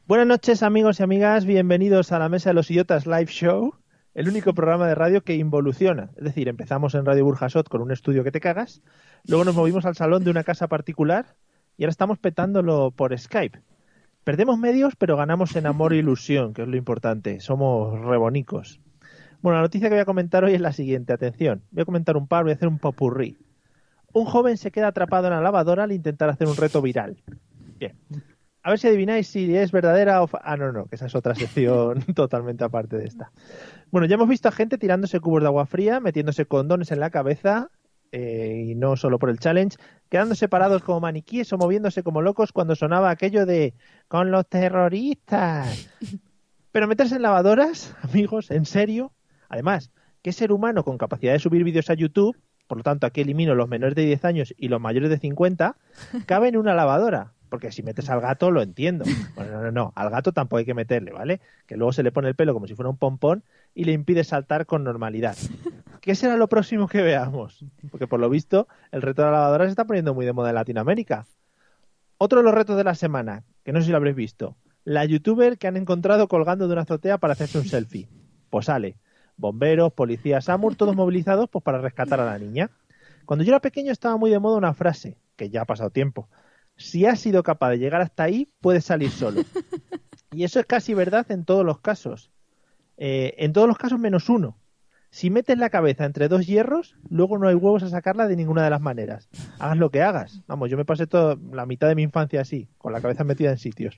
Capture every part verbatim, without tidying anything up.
Buenas noches, amigos y amigas, bienvenidos a la Mesa de los Idiotas Live Show, el único programa de radio que involuciona. Es decir, empezamos en Radio Burjasot con un estudio que te cagas, luego nos movimos al salón de una casa particular y ahora estamos petándolo por Skype. Perdemos medios, pero ganamos en amor e ilusión, que es lo importante. Somos rebonicos. Bueno, la noticia que voy a comentar hoy es la siguiente. Atención, voy a comentar un par, voy a hacer un popurrí. Un joven se queda atrapado en la lavadora al intentar hacer un reto viral. Bien. A ver si adivináis si es verdadera o... Fa... Ah, no, no, que esa es otra sección totalmente aparte de esta. Bueno, ya hemos visto a gente tirándose cubos de agua fría, metiéndose condones en la cabeza, eh, y no solo por el challenge, quedándose parados como maniquíes o moviéndose como locos cuando sonaba aquello de «con los terroristas». Pero meterse en lavadoras, amigos, ¿en serio? Además, ¿qué ser humano con capacidad de subir vídeos a YouTube, por lo tanto aquí elimino los menores de diez años y los mayores de cincuenta, cabe en una lavadora? Porque si metes al gato lo entiendo. Bueno, no, no, no. Al gato tampoco hay que meterle, ¿vale? Que luego se le pone el pelo como si fuera un pompón y le impide saltar con normalidad. ¿Qué será lo próximo que veamos? Porque por lo visto el reto de la lavadora se está poniendo muy de moda en Latinoamérica. Otro de los retos de la semana, que no sé si lo habréis visto. La youtuber que han encontrado colgando de una azotea para hacerse un selfie. Pues sale. Bomberos, policías, SAMUR, todos movilizados pues para rescatar a la niña. Cuando yo era pequeño estaba muy de moda una frase, que ya ha pasado tiempo. Si has sido capaz de llegar hasta ahí, puedes salir solo. Y eso es casi verdad en todos los casos. Eh, en todos los casos menos uno. Si metes la cabeza entre dos hierros, luego no hay huevos a sacarla de ninguna de las maneras. Hagas lo que hagas. Vamos, yo me pasé toda la mitad de mi infancia así, con la cabeza metida en sitios.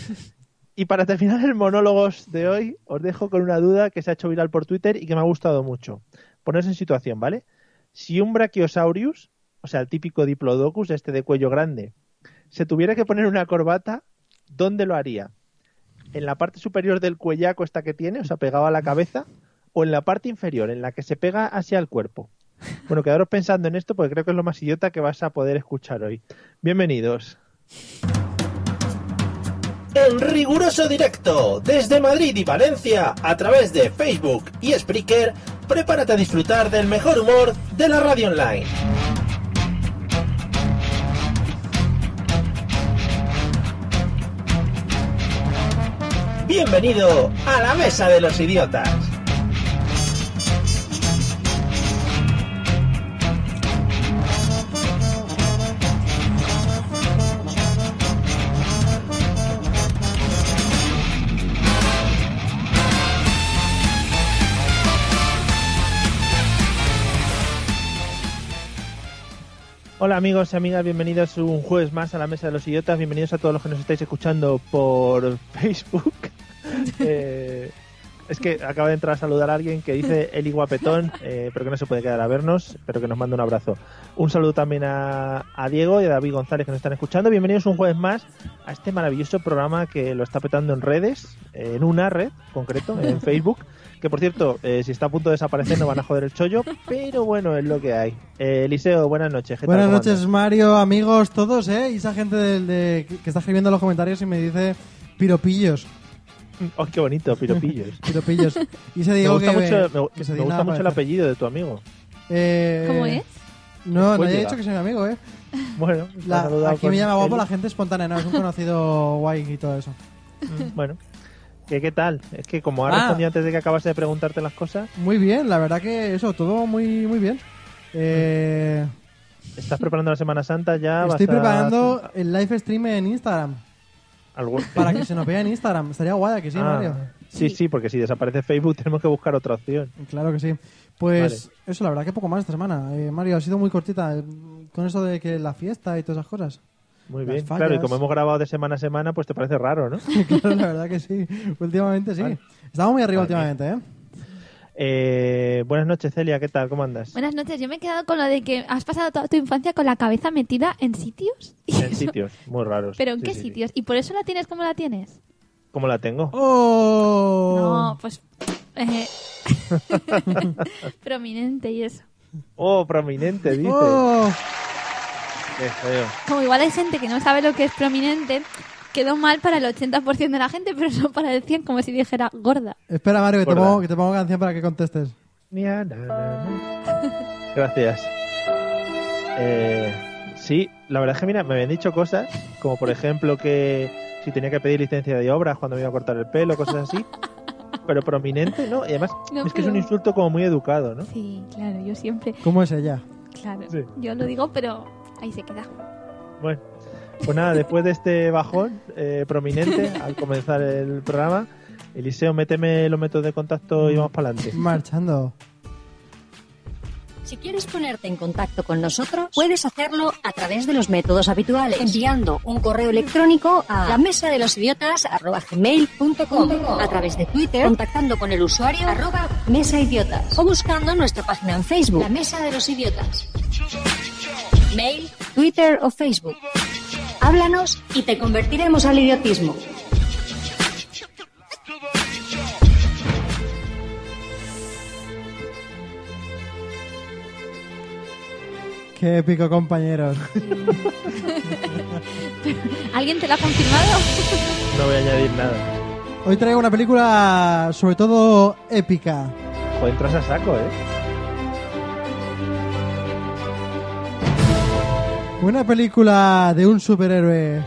Y para terminar el monólogo de hoy, os dejo con una duda que se ha hecho viral por Twitter y que me ha gustado mucho. Ponerse en situación, ¿vale? Si un Brachiosaurus, o sea, el típico Diplodocus, este de cuello grande, se tuviera que poner una corbata, ¿dónde lo haría? ¿En la parte superior del cuellaco esta que tiene, o sea, pegado a la cabeza? ¿O en la parte inferior, en la que se pega hacia el cuerpo? Bueno, quedaros pensando en esto porque creo que es lo más idiota que vas a poder escuchar hoy. Bienvenidos. En riguroso directo, desde Madrid y Valencia, a través de Facebook y Spreaker, prepárate a disfrutar del mejor humor de la radio online. Bienvenido a la Mesa de los Idiotas. Hola amigos y amigas, bienvenidos un jueves más a la Mesa de los Idiotas, bienvenidos a todos los que nos estáis escuchando por Facebook. eh, es que acaba de entrar a saludar a alguien que dice Eli Guapetón, eh, pero que no se puede quedar a vernos, pero que nos manda un abrazo. Un saludo también a, a Diego y a David González que nos están escuchando. Bienvenidos un jueves más a este maravilloso programa que lo está petando en redes, en una red concreto, en Facebook. Que por cierto, eh, si está a punto de desaparecer no van a joder el chollo, pero bueno, es lo que hay. Eh, Eliseo, buenas noches. ¿Qué buenas tal? noches, andas? Mario, amigos, todos, ¿eh? Y esa gente del de, que está escribiendo en los comentarios y me dice piropillos. ¡Oh, qué bonito, piropillos! Piropillos. Y se Me digo gusta que mucho, me, que se me digna gusta mucho el aparecer. apellido de tu amigo. Eh, ¿Cómo es? No, Pues nadie ha llega. dicho que soy mi amigo, ¿eh? Bueno, La- te ha saludado aquí con me llama guapo Eli. la gente espontánea, no, es un conocido guay y todo eso. Bueno, ¿qué, qué tal? Es que como ha Ah. respondido antes de que acabas de preguntarte las cosas, Muy bien, la verdad que eso, todo muy muy bien. Eh, ¿estás preparando la Semana Santa ya? estoy ¿Vas a- preparando el live stream en Instagram. algo- Para que se nos vea en Instagram. Estaría guay, que sí, Ah, Mario. Sí, sí, porque si desaparece Facebook tenemos que buscar otra opción. Claro que sí. Pues eso, la verdad que poco más esta semana. Eh, Mario, ha sido muy cortita eh, con eso de que la fiesta y todas esas cosas. Muy Las bien. fallas. Claro, y como hemos grabado de semana a semana, pues te parece raro, ¿no? Claro, la verdad que sí. Últimamente sí. Vale. Estamos muy arriba Vale. últimamente, ¿eh? Eh, buenas noches, Celia, ¿qué tal? ¿Cómo andas? Buenas noches, yo me he quedado con lo de que has pasado toda tu infancia con la cabeza metida en sitios. En sitios muy raros. ¿Pero en Sí, qué sí, sí. sitios? ¿Y por eso la tienes como la tienes? ¿Cómo la tengo? ¡Oh! No, pues... eh, prominente y eso. Oh, prominente, dice. ¡Oh! Qué feo. Como igual hay gente que no sabe lo que es prominente, quedó mal para el ochenta por ciento de la gente, pero no para el cien por ciento, como si dijera gorda. Espera, Mario, que te, Gorda. pongo, que te pongo canción para que contestes. Nia, na, na, na. Gracias. Eh, sí, la verdad es que mira, me habían dicho cosas, como por ejemplo que si tenía que pedir licencia de obras cuando me iba a cortar el pelo, cosas así. Pero prominente, ¿no? Y además No, es que es pero- un insulto como muy educado, ¿no? Sí, claro, yo siempre. ¿Cómo es ella? Claro, Sí. yo lo digo, pero ahí se queda. Bueno, pues nada, después de este bajón eh, prominente al comenzar el programa, Eliseo, méteme los métodos de contacto y vamos para adelante. Marchando. Si quieres ponerte en contacto con nosotros, puedes hacerlo a través de los métodos habituales, enviando un correo electrónico a la mesa de los idiotas arroba gmail punto com, a través de Twitter, contactando con el usuario arroba mesaidiotas, o buscando nuestra página en Facebook, la Mesa de los Idiotas. Mail, Twitter o Facebook. Háblanos y te convertiremos al idiotismo. Qué épico, compañeros. ¿Alguien te lo ha confirmado? No voy a añadir nada. Hoy traigo una película sobre todo épica. Joder, entras a saco, ¿eh? Una película de un superhéroe.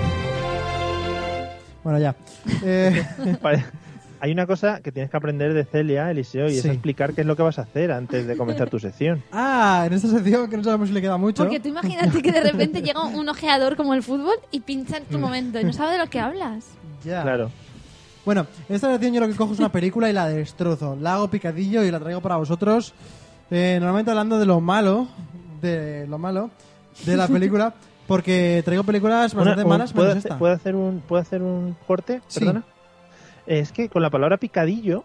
Bueno, ya. Eh, Vale. Hay una cosa que tienes que aprender de Celia, Eliseo, y es Sí. explicar qué es lo que vas a hacer antes de comenzar tu sección. ah, en esta sección que no sabemos si le queda mucho. Porque tú imagínate que de repente llega un ojeador como el fútbol y pincha en tu momento y no sabe de lo que hablas. Ya. Claro. Bueno, en esta sección yo lo que cojo es una película y la destrozo. La hago picadillo y la traigo para vosotros. Eh, normalmente hablando de lo malo, de lo malo de la película, porque traigo películas bastante Una- un- malas ¿puedo, menos hacer, esta. ¿puedo hacer un ¿Puedo hacer un corte? Sí. Perdona. Es que con la palabra picadillo,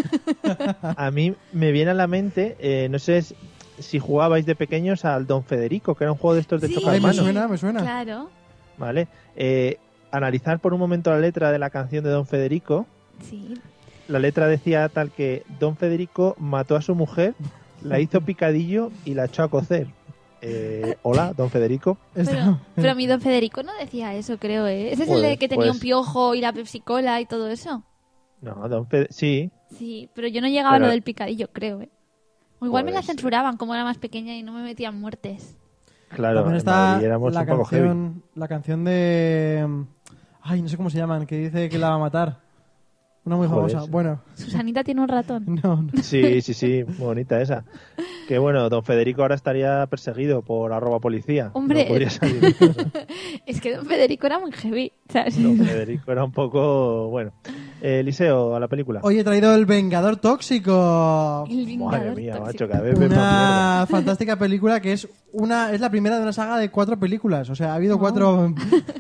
a mí me viene a la mente, eh, no sé si jugabais de pequeños al Don Federico, que era un juego de estos de Sí. tocar Ay, me manos, suena, me suena. Claro, ¿vale? Eh, analizar por un momento la letra de la canción de Don Federico. sí. La letra decía tal que Don Federico mató a su mujer, la hizo picadillo y la echó a cocer. Eh, hola, Don Federico. Esta- Pero, pero mi don Federico no decía eso, creo, ¿eh? Ese es el Joder, de que tenía pues- un piojo y la Pepsi Cola y todo eso. No, Don Federico, sí. Sí, pero yo no llegaba Pero- a lo del picadillo, creo, ¿eh? O igual me la Pues- censuraban como era más pequeña y no me metían muertes. Claro, También en está Madrid éramos la un poco heavy. canción, la canción de... Ay, no sé cómo se llaman, que dice que la va a matar. Una muy Joder, famosa. sí. Bueno, Susanita tiene un ratón. no, no. Sí, sí, sí, muy bonita esa. Que bueno, Don Federico ahora estaría perseguido por arroba policía. Hombre. No podría salir de casa. Es que don Federico era muy heavy. ¿Sabes? Don Federico era un poco... Bueno. Eh, Eliseo, a la película. Hoy he traído El Vengador Tóxico. El Madre Vingador mía, tóxico. macho, cada vez ves más mierda. Una fantástica película que es una es la primera de una saga de cuatro películas. O sea, ha habido Oh. cuatro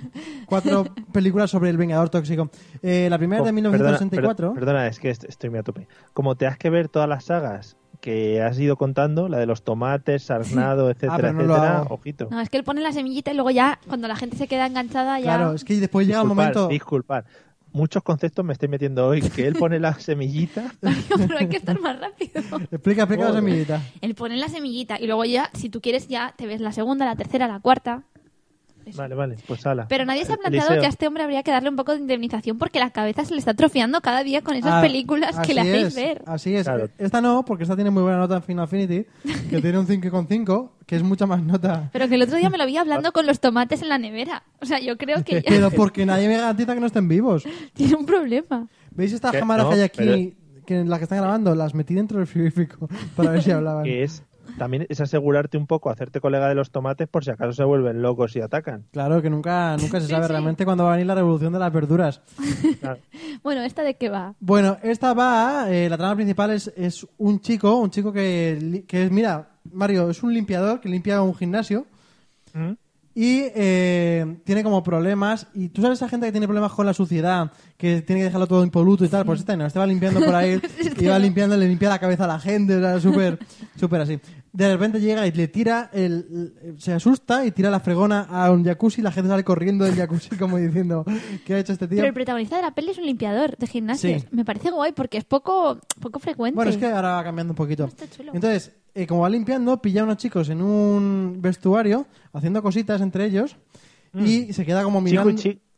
cuatro películas sobre el Vengador Tóxico. Eh, la primera es de Oh, mil novecientos sesenta y cuatro. Perdona, perdona, es que est- estoy muy a tope. Como te has que ver todas las sagas que has ido contando, la de los tomates, sarnado, etcétera, Ah, pero no lo etcétera, hago. ojito. No, es que él pone la semillita y luego ya, cuando la gente se queda enganchada, ya... Claro, es que después llega el Disculpad, momento. disculpad. Muchos conceptos me estoy metiendo hoy. Que él pone la semillita. Pero hay que estar más rápido. Explica, explica la Joder. semillita. Él pone la semillita y luego ya, si tú quieres, ya te ves la segunda, la tercera, la cuarta. Eso. Vale, vale, pues ala. Pero nadie se ha planteado Eliseo. que a este hombre habría que darle un poco de indemnización porque la cabeza se le está atrofiando cada día con esas Ah, películas que le así hacéis es, ver. Así es. Claro. Esta no, porque esta tiene muy buena nota en Final Affinity, que tiene un cinco coma cinco, que es mucha más nota. Pero que el otro día me lo vi hablando con los tomates en la nevera. O sea, yo creo que ya Pero porque nadie me garantiza que no estén vivos. tiene un problema. ¿Veis estas Que- cámaras no, que hay aquí, que las que están grabando? Las metí dentro del frigorífico para ver si hablaban. Que es también es asegurarte un poco, hacerte colega de los tomates por si acaso se vuelven locos y atacan. Claro, que nunca, nunca se Sí, sabe sí. realmente cuándo va a venir la revolución de las verduras. Claro. Bueno, ¿esta de qué va? Bueno, esta va, eh, la trama principal es, es un chico, un chico que, li- que es, mira, Mario, es un limpiador que limpia un gimnasio ¿Mm? y eh, tiene como problemas. Y tú sabes esa gente que tiene problemas con la suciedad, que tiene que dejarlo todo impoluto y tal. Pues este no, este va limpiando por ahí, Este y va no. limpiando, le limpia la cabeza a la gente, o sea, súper, súper así. De repente llega y le tira, el, el- se asusta y tira la fregona a un jacuzzi y la gente sale corriendo del jacuzzi como diciendo, ¿qué ha hecho este tío? Pero el protagonista de la peli es un limpiador de gimnasios. Sí. Me parece guay porque es poco, poco frecuente. Bueno, es que ahora va cambiando un poquito. Está chulo. Entonces, eh, como va limpiando, pilla a unos chicos en un vestuario haciendo cositas entre ellos y se queda como Chico mirando. y, chi-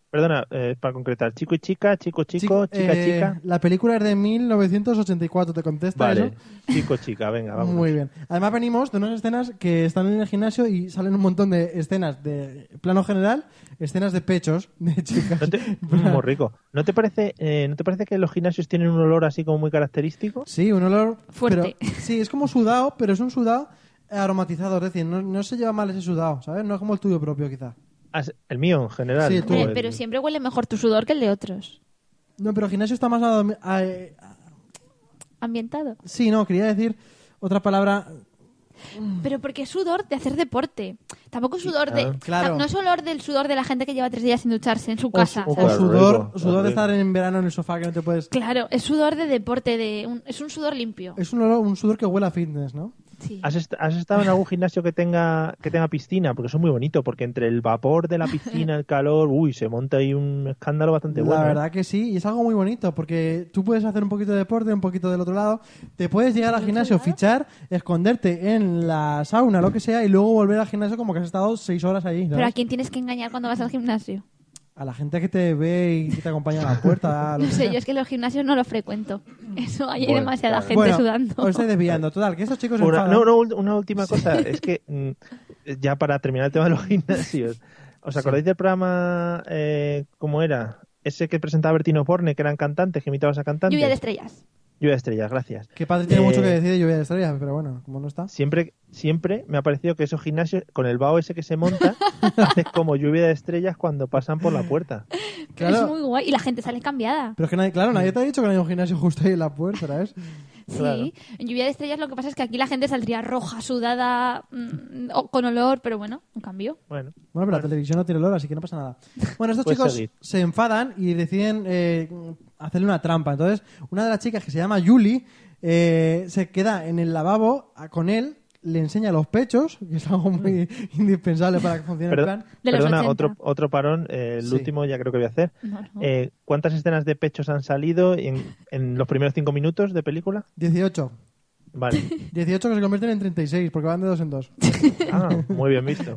Perdona, eh, para concretar, chico y chica, chico, chico, Chico, chica, eh, chica. La película es de mil novecientos ochenta y cuatro, ¿te contesta Vale, eso? chico, chica, venga, vamos. Muy bien. Además venimos de unas escenas que están en el gimnasio y salen un montón de escenas de plano general, escenas de pechos de chicas. ¿No te, muy rico. ¿No te parece, eh, ¿no te parece que los gimnasios tienen un olor así como muy característico? Sí, un olor Fuerte. pero- sí, es como sudado, pero es un sudado aromatizado, es decir, no, no se lleva mal ese sudado, ¿sabes? No es como el tuyo propio, quizá. Ah, el mío, en general. Sí, ¿no? tú. Hombre, El- pero siempre huele mejor tu sudor que el de otros. No, pero el gimnasio está más a- a- Ambientado. sí, no, quería decir otra palabra. Pero porque es sudor de hacer deporte. Tampoco es sudor de... Ah, claro. No es olor del sudor de la gente que lleva tres días sin ducharse en su O, casa. o ¿sabes? Claro, sudor, rico, sudor de rico. estar en verano en el sofá que no te puedes. Claro, es sudor de deporte, de un- es un sudor limpio. Es un, olor- un sudor que huele a fitness, ¿no? Sí. ¿Has, est- has estado en algún gimnasio que tenga que tenga piscina? Porque eso es muy bonito, porque entre el vapor de la piscina, el calor, uy, se monta ahí un escándalo bastante bueno. La ¿eh? verdad que sí, y es algo muy bonito porque tú puedes hacer un poquito de deporte, un poquito del otro lado, te puedes llegar al gimnasio, fichar, esconderte en la sauna, lo que sea, y luego volver al gimnasio como que has estado seis horas ahí. ¿sabes? Pero ¿a quién tienes que engañar cuando vas al gimnasio? A la gente que te ve y que te acompaña a la puerta. a lo No que sé, sea. yo es que los gimnasios no los frecuento. Eso, hay Bueno, demasiada claro. gente Bueno, sudando. os estoy desviando. Total, que estos chicos se Una, enfadan. no, no, una última cosa, es que mm, ya para terminar el tema de los gimnasios, ¿os acordáis del programa, eh, cómo era? Ese que presentaba Bertino Borne, que eran cantantes, que imitabas a cantantes. Lluvia de estrellas. Lluvia de estrellas, gracias. Que padre tiene Eh, mucho que decir de lluvia de estrellas, pero bueno, como no está. Siempre, siempre me ha parecido que esos gimnasios, con el vaho ese que se monta, haces como lluvia de estrellas cuando pasan por la puerta. Pero Claro. es muy guay. Y la gente sale cambiada. Pero es que nadie, claro, nadie te ha dicho que no hay un gimnasio justo ahí en la puerta, ¿sabes? Claro. Sí, en lluvia de estrellas lo que pasa es que aquí la gente saldría roja, sudada, mm, o con olor, pero bueno, un cambio. Bueno, Bueno, pero la televisión no tiene olor, así que no pasa nada. Bueno, estos Puedes chicos seguir. se enfadan y deciden eh, hacerle una trampa. Entonces, una de las chicas que se llama Julie eh, se queda en el lavabo a- con él, le enseña los pechos, que es algo muy indispensable para que funcione el Perdo- plan. De los perdona, ochenta. otro, otro parón, eh, el Sí. último ya creo que voy a hacer. No, no. Eh, ¿Cuántas escenas de pechos han salido en, en los primeros cinco minutos de película? dieciocho. Vale. dieciocho que se convierten en treinta y seis, porque van de dos en dos. Ah, muy bien visto.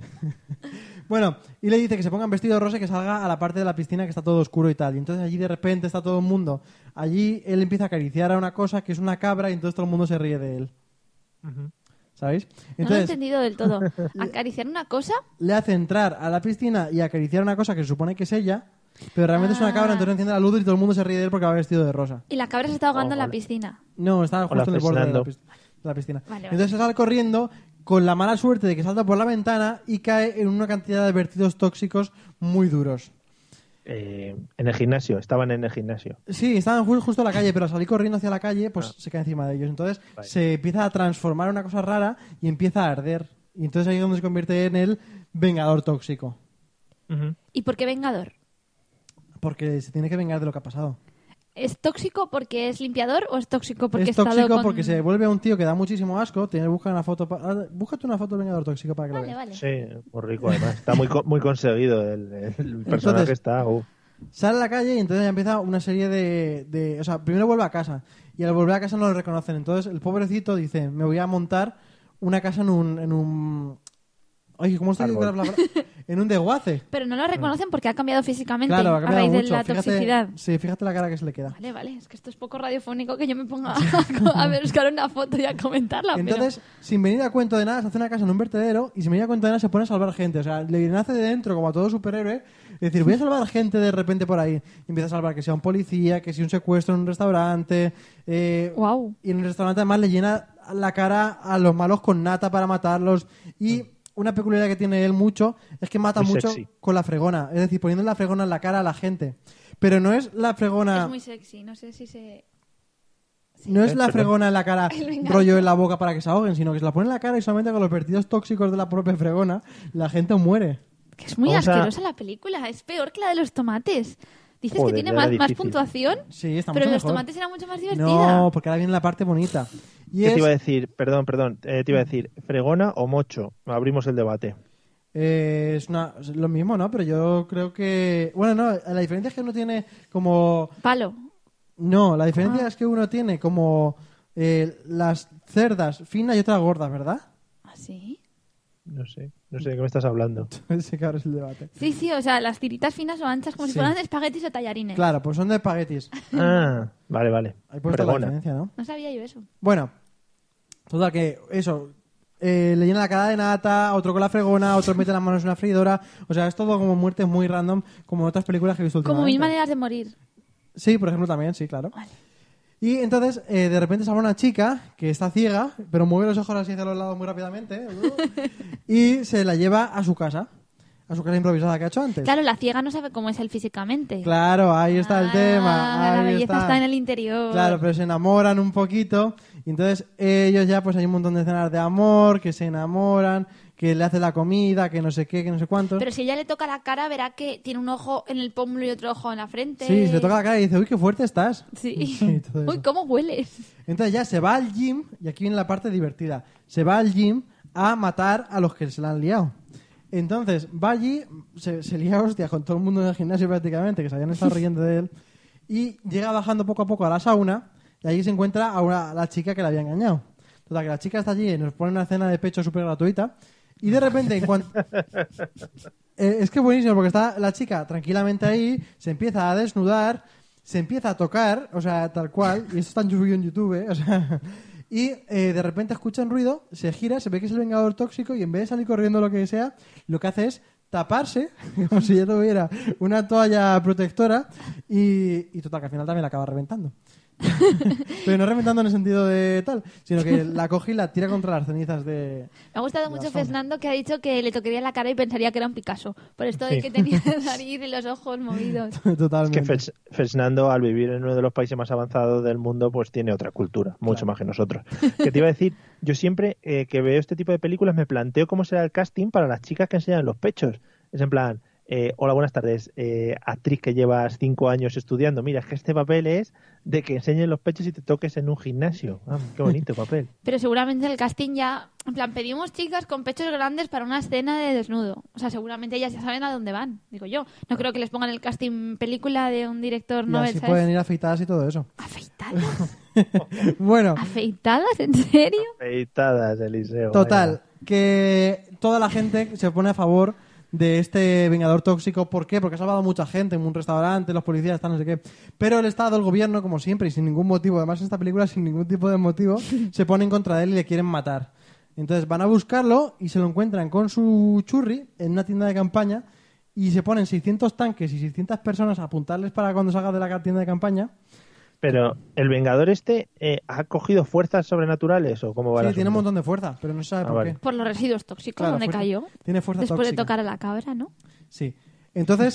Bueno, y le dice que se pongan vestido rosa y que salga a la parte de la piscina que está todo oscuro y tal. Y entonces allí de repente está todo el mundo. Allí él empieza a acariciar a una cosa que es una cabra y entonces todo el mundo se ríe de él. Ujú. ¿Sabéis? No lo he Entonces entendido del todo. Acariciar una cosa, le hace entrar a la piscina y acariciar una cosa que se supone que es ella, pero realmente es una Ah. cabra, entonces enciende la luz y todo el mundo se ríe de él porque va vestido de rosa. y la cabra se está ahogando Oh, en la vale. piscina. No, está justo Hola, en el borde de la, Fernando. pis- de la piscina. Vale, vale. Entonces se sale corriendo con la mala suerte de que salta por la ventana y cae en una cantidad de vertidos tóxicos muy duros. Eh, en el gimnasio, estaban en el gimnasio. Sí, estaban ju- justo en la calle, pero al salir corriendo hacia la calle, pues se cae encima de ellos. Entonces Vale. se empieza a transformar en una cosa rara y empieza a arder. Y entonces ahí es donde se convierte en el vengador tóxico. Ujú. ¿Y por qué vengador? Porque se tiene que vengar de lo que ha pasado. ¿Es tóxico porque es limpiador o es tóxico porque Es ha estado tóxico con... porque se vuelve a un tío que da muchísimo asco. Tiene, busca una foto pa- ah, búscate una foto del vengador tóxico para que lo Vale, veas. vale. Sí, muy rico además. Está muy, co- muy conseguido el, el personaje. Entonces- Está. uh. Sale a la calle y entonces ya empieza una serie de, de... O sea, primero vuelve a casa. Y al volver a casa no lo reconocen. Entonces el pobrecito dice, me voy a montar una casa en un... En un... Oye, ¿cómo estoy Árbol. diciendo la palabra? En un desguace. Pero no lo reconocen porque ha cambiado físicamente Claro, ha a cambiado raíz de mucho. la Fíjate- toxicidad. Sí, fíjate la cara que se le queda. Vale, vale, es que esto es poco radiofónico que yo me ponga a, a ver, buscar una foto y a comentarla. pero- Entonces, sin venir a cuento de nada, se hace una casa en un vertedero y sin venir a cuento de nada se pone a salvar gente. O sea, le nace de dentro como a todo superhéroe. Es decir, voy a salvar gente de repente por ahí. Y empieza a salvar que sea un policía, que sea un secuestro en un restaurante. eh, Guau. Y en el restaurante además le llena la cara a los malos con nata para matarlos. Y una peculiaridad que tiene él mucho es que mata Muy mucho sexy. con la fregona. Es decir, poniendo la fregona en la cara a la gente. Pero no es la fregona... Es muy sexy, no sé si se... No es Eh, la perdón. fregona en la cara, El vengador. rollo en la boca para que se ahoguen, sino que se la pone en la cara y solamente con los vertidos tóxicos de la propia fregona la gente muere. Que es muy Vamos a- asquerosa la película, es peor que la de los tomates. Dices Joder, que tiene ya más, era más difícil. puntuación, Sí, está pero mucho los mejor. tomates era mucho más divertida. No, porque ahora viene la parte bonita. Y ¿Qué es, te iba a decir? Perdón, perdón. eh, te iba a decir, ¿fregona o mocho? Abrimos el debate. eh, es una, es lo mismo, ¿no? Pero yo creo que... Bueno, no, la diferencia es que uno tiene como... Palo. No, la Ah. diferencia es que uno tiene como eh, las cerdas finas y otras gordas, ¿verdad? ¿Ah, sí? No sé. No sé de qué me estás hablando. Sí, claro, es el debate. Sí, sí, o sea, las tiritas finas o anchas como Sí. si fueran espaguetis o tallarines. Claro, pues son de espaguetis. Ah, vale, vale. Ahí puesto la Pregona. diferencia, ¿no? No sabía yo eso. Bueno, total que eso, eh, le llena la cara de nata, otro con la fregona, otro mete las manos en una freidora. O sea, es todo como muertes muy random, como en otras películas que he visto Como últimamente. mil maneras de morir. Sí, por ejemplo, también, sí, claro. Vale. Y entonces, eh, de repente sale una chica que está ciega, pero mueve los ojos así hacia los lados muy rápidamente, ¿eh? Y se la lleva a su casa, a su casa improvisada que ha hecho antes. Claro, la ciega no sabe cómo es él físicamente. Claro, ahí está el Ah, tema. Ahí la belleza está. está en el interior. Claro, pero se enamoran un poquito. Y entonces ellos ya, pues hay un montón de escenas de amor, que se enamoran, que le hace la comida, que no sé qué, que no sé cuánto. Pero si ella le toca la cara, verá que tiene un ojo en el pómulo y otro ojo en la frente. Sí, se le toca la cara y dice, uy, qué fuerte estás. Sí. Sí, todo eso. Uy, ¿cómo hueles? Entonces ya se va al gym, y aquí viene la parte divertida, se va al gym a matar a los que se la han liado. Entonces va allí, se, se lía hostia con todo el mundo en el gimnasio prácticamente, que se habían estado riendo de él, y llega bajando poco a poco a la sauna, y allí se encuentra a, una, a la chica que la había engañado. Total, que la chica está allí y nos pone una cena de pecho súper gratuita, y de repente, en cuanto... Eh, es que es buenísimo, porque está la chica tranquilamente ahí, se empieza a desnudar, se empieza a tocar, o sea, tal cual, y esto está en subido en YouTube, ¿eh? O sea, y eh, de repente escucha un ruido, se gira, se ve que es el vengador tóxico, y en vez de salir corriendo lo que sea, lo que hace es taparse, como si ya tuviera una toalla protectora, y, y total, que al final también la acaba reventando. Pero no reventando en el sentido de tal, sino que la coge y la tira contra las cenizas de... Me ha gustado La mucho zona. Fernando, que ha dicho que le tocaría la cara y pensaría que era un Picasso. Por esto de Sí. que tenía la nariz y los ojos movidos. Es Totalmente. que Fers- Fernando, al vivir en uno de los países más avanzados del mundo, pues tiene otra cultura, mucho más que nosotros. Que te iba a decir, yo siempre eh, que veo este tipo de películas me planteo cómo será el casting para las chicas que enseñan los pechos. Es en plan, eh, hola, buenas tardes, eh, actriz que llevas cinco años estudiando. Mira, es que este papel es de que enseñen los pechos y te toques en un gimnasio. Ah, qué bonito papel. Pero seguramente el casting ya... En plan, pedimos chicas con pechos grandes para una escena de desnudo. O sea, seguramente ellas ya saben a dónde van, digo yo. No creo que les pongan el casting película de un director Y novel, así ¿sabes? pueden ir afeitadas y todo eso. ¿Afeitadas? Bueno, ¿Afeitadas? ¿En serio? Peitadas, Eliseo. total, vaya. que toda la gente se pone a favor de este vengador tóxico. ¿Por qué? Porque ha salvado a mucha gente en un restaurante, los policías, tal, no sé qué. Pero el Estado, el gobierno, como siempre, y sin ningún motivo, además en esta película sin ningún tipo de motivo, se pone en contra de él y le quieren matar. Entonces van a buscarlo y se lo encuentran con su churri en una tienda de campaña y se ponen seiscientos tanques y seiscientas personas a apuntarles para cuando salga de la tienda de campaña. Pero, ¿el Vengador este eh, ha cogido fuerzas sobrenaturales o cómo va el Sí, tiene un asunto? montón de fuerza, pero no se sabe Ah, por vale. qué. Por los residuos tóxicos, Claro, donde fuerza- cayó. Tiene fuerza Después tóxica. de tocar a la cabra, ¿no? Sí. Entonces...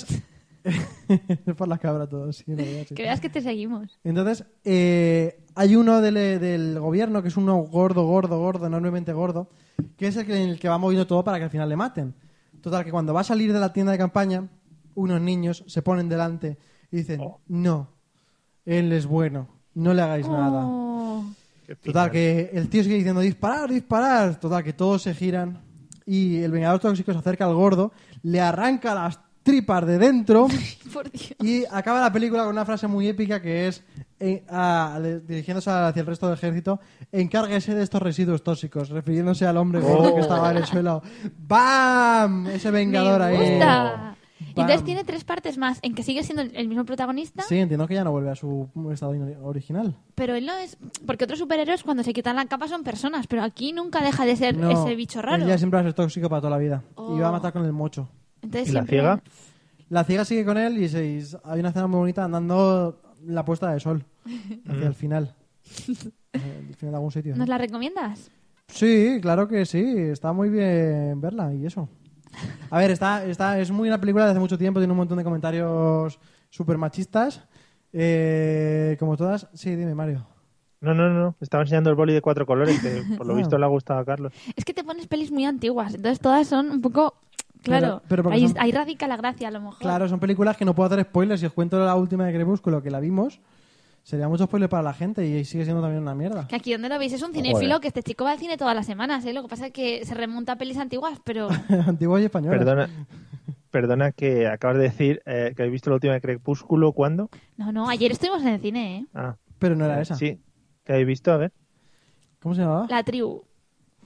es por la cabra todo, sí, en realidad, sí. Que veas que te seguimos. Entonces, eh, hay uno del, del gobierno que es uno gordo, gordo, gordo, enormemente gordo, que es el que, el que va moviendo todo para que al final le maten. Total, que cuando va a salir de la tienda de campaña, unos niños se ponen delante y dicen, no, él es bueno, no le hagáis nada. Oh. Qué Total, final. que el tío sigue diciendo, disparar, disparar. Total, que todos se giran y el vengador tóxico se acerca al gordo, le arranca las tripas de dentro Por Dios. y acaba la película con una frase muy épica que es, eh, a- de- dirigiéndose hacia el resto del ejército, encárguese de estos residuos tóxicos, refiriéndose al hombre gordo Oh. que estaba en el suelo. ¡Bam! Ese vengador Me ahí. gusta. Y entonces Bam. tiene tres partes más, en que sigue siendo el el mismo protagonista, Sí, entiendo que ya no vuelve a su estado in- original. pero él no es... Porque otros superhéroes cuando se quitan la capa son personas, pero aquí nunca deja de ser No, ese bicho raro. Ella siempre va a ser tóxico para toda la vida. Oh. Y va a matar con el mocho. Entonces ¿Y la siempre- ciega? La ciega sigue con él y, se, y hay una escena muy bonita andando la puesta de sol hacia el final. Eh, el final de algún sitio. ¿no? ¿Nos la recomiendas? Sí, claro que sí. Está muy bien verla y eso. A ver, está, está, es muy una película de hace mucho tiempo, tiene un montón de comentarios súper machistas. Eh, como todas. Sí, dime, Mario. No, no, no. Estaba enseñando el boli de cuatro colores que por lo Ah. visto le ha gustado a Carlos. Es que te pones pelis muy antiguas, entonces todas son un poco... Claro, Pero- pero porque ahí, son- ahí radica la gracia a lo mejor. Claro, son películas que no puedo hacer spoilers. Si os cuento la última de Crepúsculo, que la vimos, sería mucho spoiler para la gente y sigue siendo también una mierda. Que aquí donde lo veis es un cinéfilo, Joder. que este chico va al cine todas las semanas, ¿eh? Lo que pasa es que se remonta a pelis antiguas, pero... Antiguas y españolas. Perdona, perdona que acabas de decir eh, que habéis visto la última de Crepúsculo. ¿Cuándo? No, no, ayer estuvimos en el cine, ¿eh? Ah, Pero no era esa. sí. ¿Qué habéis visto? A ver. ¿Cómo se llamaba? La tribu.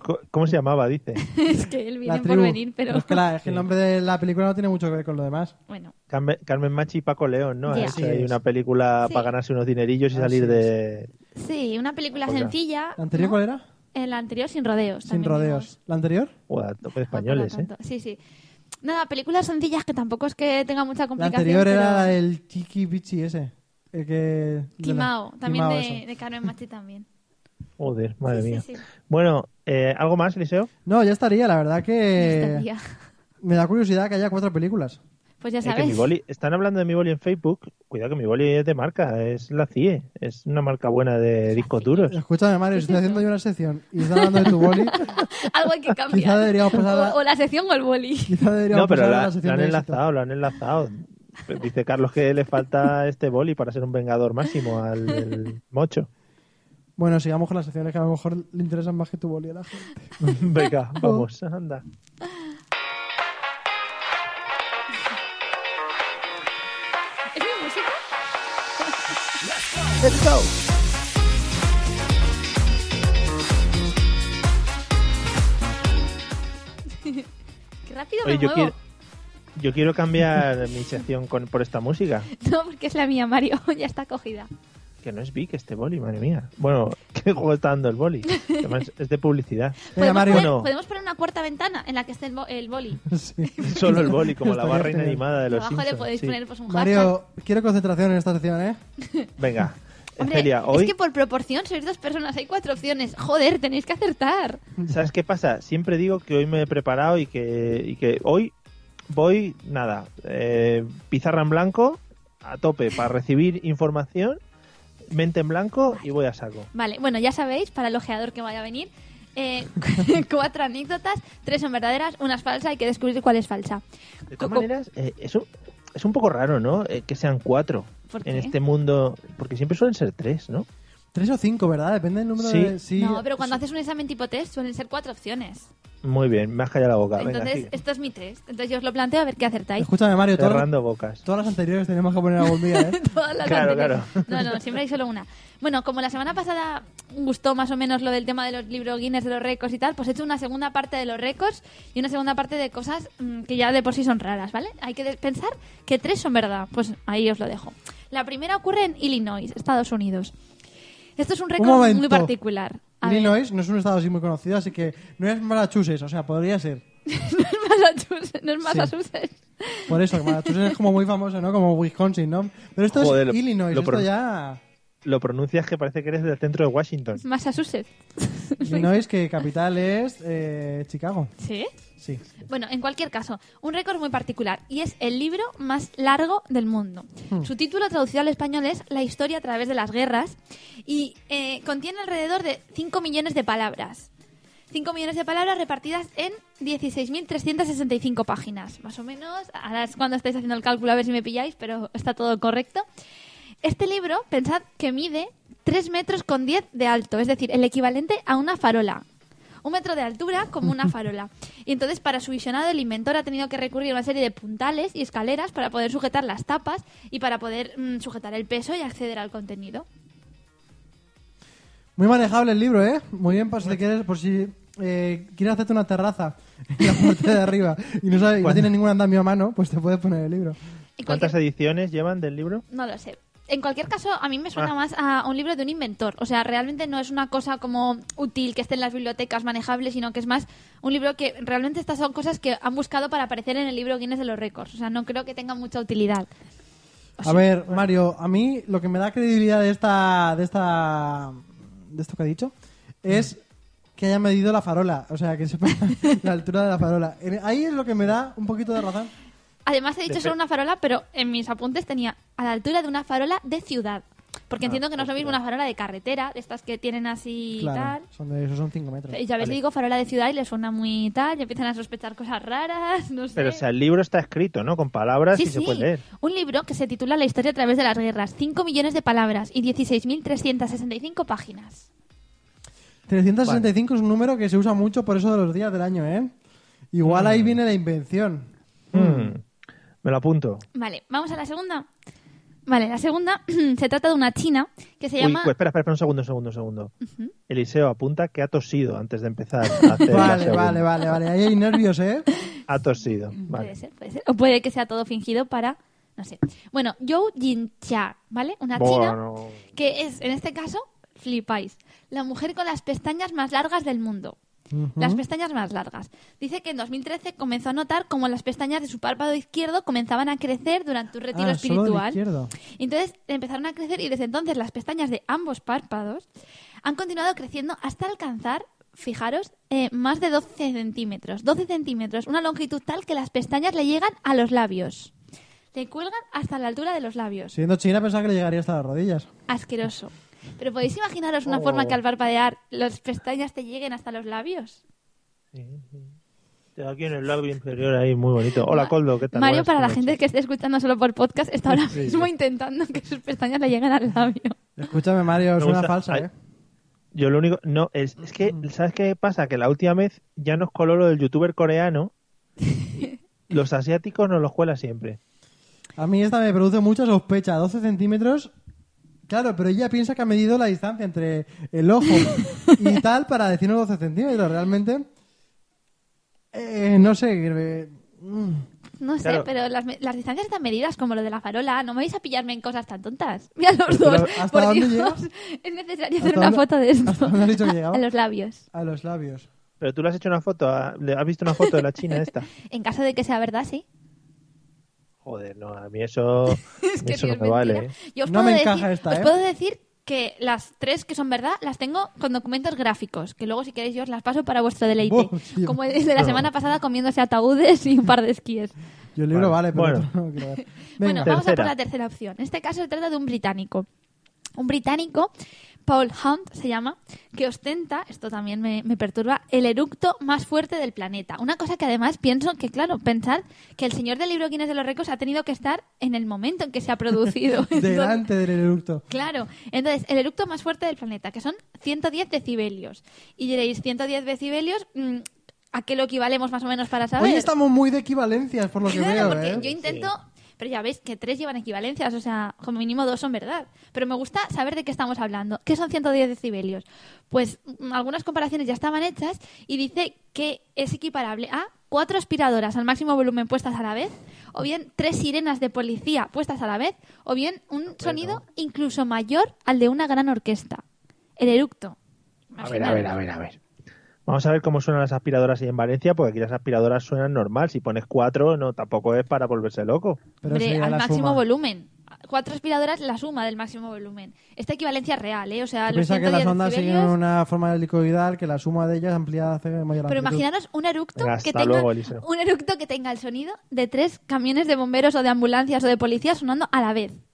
Co- ¿Cómo se llamaba? Dice. Es que él viene La por tribu. venir, pero... es que, la- es que el nombre de la película no tiene mucho que ver con lo demás. Bueno, Carmen, Carmen Machi y Paco León, ¿no? Ya. Es Así hay es. una película Sí. para ganarse unos dinerillos y Así salir es. de... sí, una película Oiga. sencilla. ¿La anterior ¿no? cuál era? El anterior sin rodeos. Sin también rodeos. vimos. ¿La anterior? Uah, a tope de No me españoles, acuerdo ¿eh? tanto. Sí, sí. Nada, películas sencillas que tampoco es que tenga mucha La complicación. anterior pero... era el Tiki Bichi ese. El que... de la- Timao, también Timao, de, eso. de Carmen Machi también. Joder, madre Sí, sí, mía. sí. Bueno, eh, ¿algo más, Eliseo? No, ya estaría. La verdad Ya que estaría. me da curiosidad que haya cuatro películas. Pues ya Eh, que sabes. mi boli, están hablando de mi boli en Facebook. Cuidado que mi boli es de marca, es la C I E. Es una marca buena de discos duros. Escúchame, Mario, estoy haciendo yo una sección y están hablando de tu boli. Algo hay que cambiar. Quizá deberíamos pasar a- o, o la sección o el boli. Quizá deberíamos No, pero pasar a la, la lo sección han de éxito. enlazado, lo han enlazado. Dice Carlos que le falta este boli para ser un vengador máximo al el mocho. Bueno, sigamos con las secciones que a lo mejor le interesan más que tu boli a la gente. Venga, vamos, anda. ¿Es mi música? Let's go. Qué rápido Oye, me yo muevo. quiero, yo quiero cambiar mi sección con, por esta música. No, porque es la mía, Mario. Ya está cogida. Que no es Vic este boli, madre mía. Bueno, ¿qué juego está dando el boli? Además, es de publicidad. Venga, ¿Podemos, Mario. poner, Bueno. podemos poner una cuarta ventana en la que esté el, bo- el boli. Sí. Solo el boli, como la Estaría barra genial. inanimada de los Abajo le Simpsons. podéis sí. poner pues, un hashtag. Mario, quiero concentración en esta sección, ¿eh? Venga, Hombre, Celia, hoy... es que por proporción sois dos personas, hay cuatro opciones. Joder, tenéis que acertar. ¿Sabes qué pasa? Siempre digo que hoy me he preparado y que, y que hoy voy, nada, eh, pizarra en blanco, a tope, para recibir información, mente en blanco y voy a saco. Vale, bueno, ya sabéis, para el ojeador que vaya a venir, eh, cuatro anécdotas, tres son verdaderas, una es falsa, hay que descubrir cuál es falsa. De todas Co- co- maneras, eh, eso es un poco raro, ¿no? Eh, que sean cuatro ¿Por en qué? este mundo, porque siempre suelen ser tres, ¿no? Tres o cinco, ¿verdad? Depende del número Sí. de... Sí. No, pero cuando haces un examen tipo test suelen ser cuatro opciones. Muy bien, me has callado la boca. Venga, Entonces, sigue. esto es mi test. Entonces yo os lo planteo a ver qué acertáis. Escúchame, Mario, todas, Cerrando bocas. todas las anteriores tenemos que poner algún día, ¿eh? Todas las Claro, anteriores. No, no, siempre hay solo una. Bueno, como la semana pasada gustó más o menos lo del tema de los libros Guinness, de los récords y tal, pues he hecho una segunda parte de los récords y una segunda parte de cosas mmm, que ya de por sí son raras, ¿vale? Hay que de- pensar que tres son verdad. Pues ahí os lo dejo. La primera ocurre en Illinois, Estados Unidos. Esto es un Un récord momento. muy particular. A ver. Illinois no es un estado así muy conocido, así que no es Massachusetts, o sea, podría ser. no es Massachusetts, no es Massachusetts. Por eso, que Massachusetts es como muy famoso, ¿no? Como Wisconsin, ¿no? Pero esto Joder, es lo- Illinois, lo esto pro- ya... Lo pronuncias que parece que eres del centro de Washington. Massachusetts. Illinois, que capital es eh, Chicago. ¿Sí? Sí. Bueno, en cualquier caso, un récord muy particular y es el libro más largo del mundo. Su título traducido al español es La historia a través de las guerras y eh, contiene alrededor de cinco millones de palabras. cinco millones de palabras repartidas en dieciséis mil trescientas sesenta y cinco páginas, más o menos. Ahora es cuando estáis haciendo el cálculo a ver si me pilláis, pero está todo correcto. Este libro, pensad que mide tres metros con diez de alto, es decir, el equivalente a una farola. Un metro de altura como una farola. Y entonces, para su visionado, el inventor ha tenido que recurrir a una serie de puntales y escaleras para poder sujetar las tapas y para poder mm, sujetar el peso y acceder al contenido. Muy manejable el libro, ¿eh? Muy bien, por si, te quieres, por si eh, quieres hacerte una terraza en la parte de arriba y no, sabes, y no tienes ningún andamio a mano, pues te puedes poner el libro. En ¿Cuántas cualquier- ediciones llevan del libro? No lo sé. En cualquier caso, a mí me suena Ah. más a un libro de un inventor. O sea, realmente no es una cosa como útil que esté en las bibliotecas manejable, sino que es más un libro que realmente estas son cosas que han buscado para aparecer en el libro Guinness de los récords. O sea, no creo que tenga mucha utilidad. A ver, Mario, a mí lo que me da credibilidad de esta, de esta, de esto que ha dicho, es que haya medido la farola, o sea, que sepa la altura de la farola. En- Ahí es lo que me da un poquito de razón. Además, he dicho Defe- solo una farola, pero en mis apuntes tenía a la altura de una farola de ciudad. Porque Ah, entiendo que no es lo de mismo ciudad. una farola de carretera, de estas que tienen así y Claro, tal. son de esos son cinco metros. Y ya ves, Vale. digo farola de ciudad y les suena muy tal, y empiezan a sospechar cosas raras, no sé. Pero, o sea, el libro está escrito, ¿no? Con palabras Sí, y se sí. puede leer. Un libro que se titula La historia a través de las guerras. cinco millones de palabras y dieciséis mil trescientas sesenta y cinco páginas. trescientos sesenta y cinco es un número que se usa mucho por eso de los días del año, ¿eh? Igual ahí viene la invención. Mm, Me lo apunto. Vale, vamos a la segunda. Vale, la segunda se trata de una china que se Uy, llama... pues espera, espera, espera, un segundo, un segundo, un segundo. Ujú. Eliseo apunta que ha tosido antes de empezar a hacer la Vale, segunda. vale, vale, vale. Ahí hay nervios, ¿eh? Ha tosido, Puede vale. ser, puede ser. O puede que sea todo fingido para... No sé. Bueno, Zhou Jincha, ¿vale? Una china Bueno, que es, en este caso, flipáis, la mujer con las pestañas más largas del mundo. Ujú. Las pestañas más largas. Dice que en dos mil trece comenzó a notar cómo las pestañas de su párpado izquierdo comenzaban a crecer durante un retiro Ah, solo del espiritual. izquierdo. Entonces empezaron a crecer y desde entonces las pestañas de ambos párpados han continuado creciendo hasta alcanzar, fijaros, eh, más de doce centímetros. doce centímetros, una longitud tal que las pestañas le llegan a los labios. Le cuelgan hasta la altura de los labios. Siendo china pensaba que le llegaría hasta las rodillas. Asqueroso. Pero ¿podéis imaginaros una Oh. forma que al parpadear las pestañas te lleguen hasta los labios? sí, sí. Tengo aquí en el labio inferior ahí, muy bonito. Hola, Coldo, ¿qué tal? Mario, Buenas para la noches. gente que esté escuchando solo por podcast, está ahora Sí, mismo sí. intentando que sus pestañas le lleguen al labio. Escúchame, Mario, Me suena gusta- falsa, Ay. ¿eh? Yo lo único... No, es, es que, ¿sabes qué pasa? Que la última vez ya nos coló lo del youtuber coreano. Los asiáticos nos los cuela siempre. A mí esta me produce mucha sospecha. doce centímetros. Claro, pero ella piensa que ha medido la distancia entre el ojo y tal para decirnos doce centímetros. Realmente, eh, no sé. eh, mm. No sé, Claro. pero las, me- las distancias están medidas como lo de la farola. No me vais a pillarme en cosas tan tontas. Mira los Pero, dos. ¿hasta Por dónde Dios, llegas? es necesario ¿Hasta hacer una dónde- foto de esto. hasta dónde has dicho que llegaba? A los labios. A los labios. Pero tú le has hecho una foto, a- le- ¿has visto una foto de la china esta? En caso de que sea verdad, sí. Joder, no, a mí eso, Es que eso tío, no es me mentira. vale. ¿eh? Yo os No puedo me decir, encaja esta, os ¿eh? puedo decir que las tres que son verdad las tengo con documentos gráficos, que luego si queréis yo os las paso para vuestro deleite. Buh, tío. Como el de la semana pasada comiéndose ataúdes y un par de esquíes. Yo el libro Vale, vale, pero bueno. otro no quiero ver. Bueno, Venga. vamos a por Tercera. la tercera opción. En este caso se trata de un británico. Un británico, Paul Hunt se llama, que ostenta, esto también me, me perturba, el eructo más fuerte del planeta. Una cosa que además pienso que, claro, pensad que el señor del libro Guinness de los récords ha tenido que estar en el momento en que se ha producido. Entonces, Delante del eructo. claro, entonces el eructo más fuerte del planeta, que son ciento diez decibelios. Y diréis, ciento diez decibelios, mm, ¿a qué lo equivalemos más o menos para saber? Hoy estamos muy de equivalencias, por lo que Claro, veo, porque ¿eh? yo intento... Pero ya veis que tres llevan equivalencias, o sea, como mínimo dos son verdad. Pero me gusta saber de qué estamos hablando. ¿Qué son ciento diez decibelios? Pues mm, algunas comparaciones ya estaban hechas y dice que es equiparable a cuatro aspiradoras al máximo volumen puestas a la vez, o bien tres sirenas de policía puestas a la vez, o bien un sonido incluso mayor al de una gran orquesta. El eructo. A ver, a ver, a ver, a ver. Vamos a ver cómo suenan las aspiradoras ahí en Valencia, porque aquí las aspiradoras suenan normal. Si pones cuatro, no, tampoco es para volverse loco. Pero Hombre, sería al la máximo suma. volumen. Cuatro aspiradoras, la suma del máximo volumen. Esta equivalencia es real, ¿eh? O sea, Tú los piensas que ciento las diez ondas siguen decibelios... una forma helicoidal, que la suma de ellas ampliada hace mayor Pero amplitud. imaginaros un eructo Venga, que hasta tenga luego, Eliseo. un eructo que tenga el sonido de tres camiones de bomberos o de ambulancias o de policía sonando a la vez.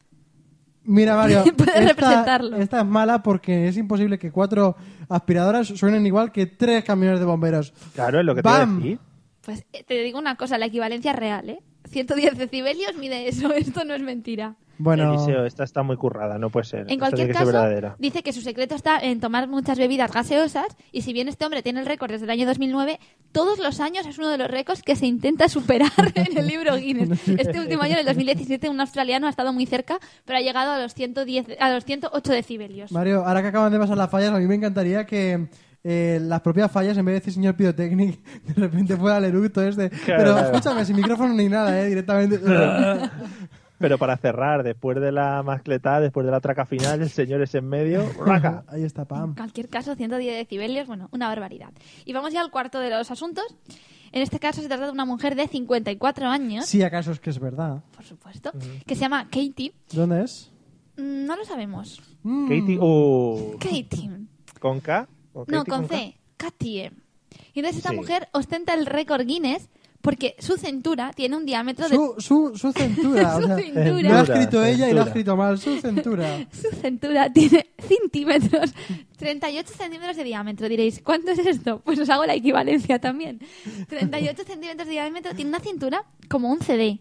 Mira, Mario, Puedes esta, representarlo. esta es mala porque es imposible que cuatro aspiradoras suenen igual que tres camiones de bomberos. Claro, es lo que te iba a ¡Bam! decir. Pues eh, te digo una cosa, la equivalencia es real, ¿eh? ciento diez decibelios mide eso, esto no es mentira. Bueno, Eliseo, esta está muy currada, no puede ser. En Esta cualquier tiene que ser caso, verdadera. dice que su secreto está en tomar muchas bebidas gaseosas y si bien este hombre tiene el récord desde el año dos mil nueve, todos los años es uno de los récords que se intenta superar en el libro Guinness. Este último año, en el dos mil diecisiete, un australiano ha estado muy cerca, pero ha llegado a los ciento diez, a los ciento ocho decibelios. Mario, ahora que acaban de pasar las fallas, a mí me encantaría que eh, las propias fallas, en vez de decir señor Pyrotechnic, de repente fuera el eructo este. Pero claro. escúchame, sin micrófono ni nada, ¿eh? Directamente. Pero para cerrar, después de la mascletada, después de la traca final, el señor es en medio. ¡raca! Ahí está, En pam. cualquier caso, ciento diez decibelios, bueno, una barbaridad. Y vamos ya al cuarto de los asuntos. En este caso se trata de una mujer de cincuenta y cuatro años, Sí, acaso es que es verdad. por supuesto, que se llama Katie. ¿Dónde es? Mm, No lo sabemos. Mm. Katie, uh, Katie. ¿con K? ¿O No, Katie con K? C. Katie. Y entonces esta Sí. mujer ostenta el récord Guinness porque su cintura tiene un diámetro de... Su, su, su cintura. o Su sea, cintura. Lo ha Cintura, escrito ella y lo ha cintura. escrito mal. Su cintura. Su cintura tiene centímetros, treinta y ocho centímetros de diámetro. Diréis, ¿cuánto es esto? Pues os hago la equivalencia también. treinta y ocho centímetros de diámetro, tiene una cintura como un C D.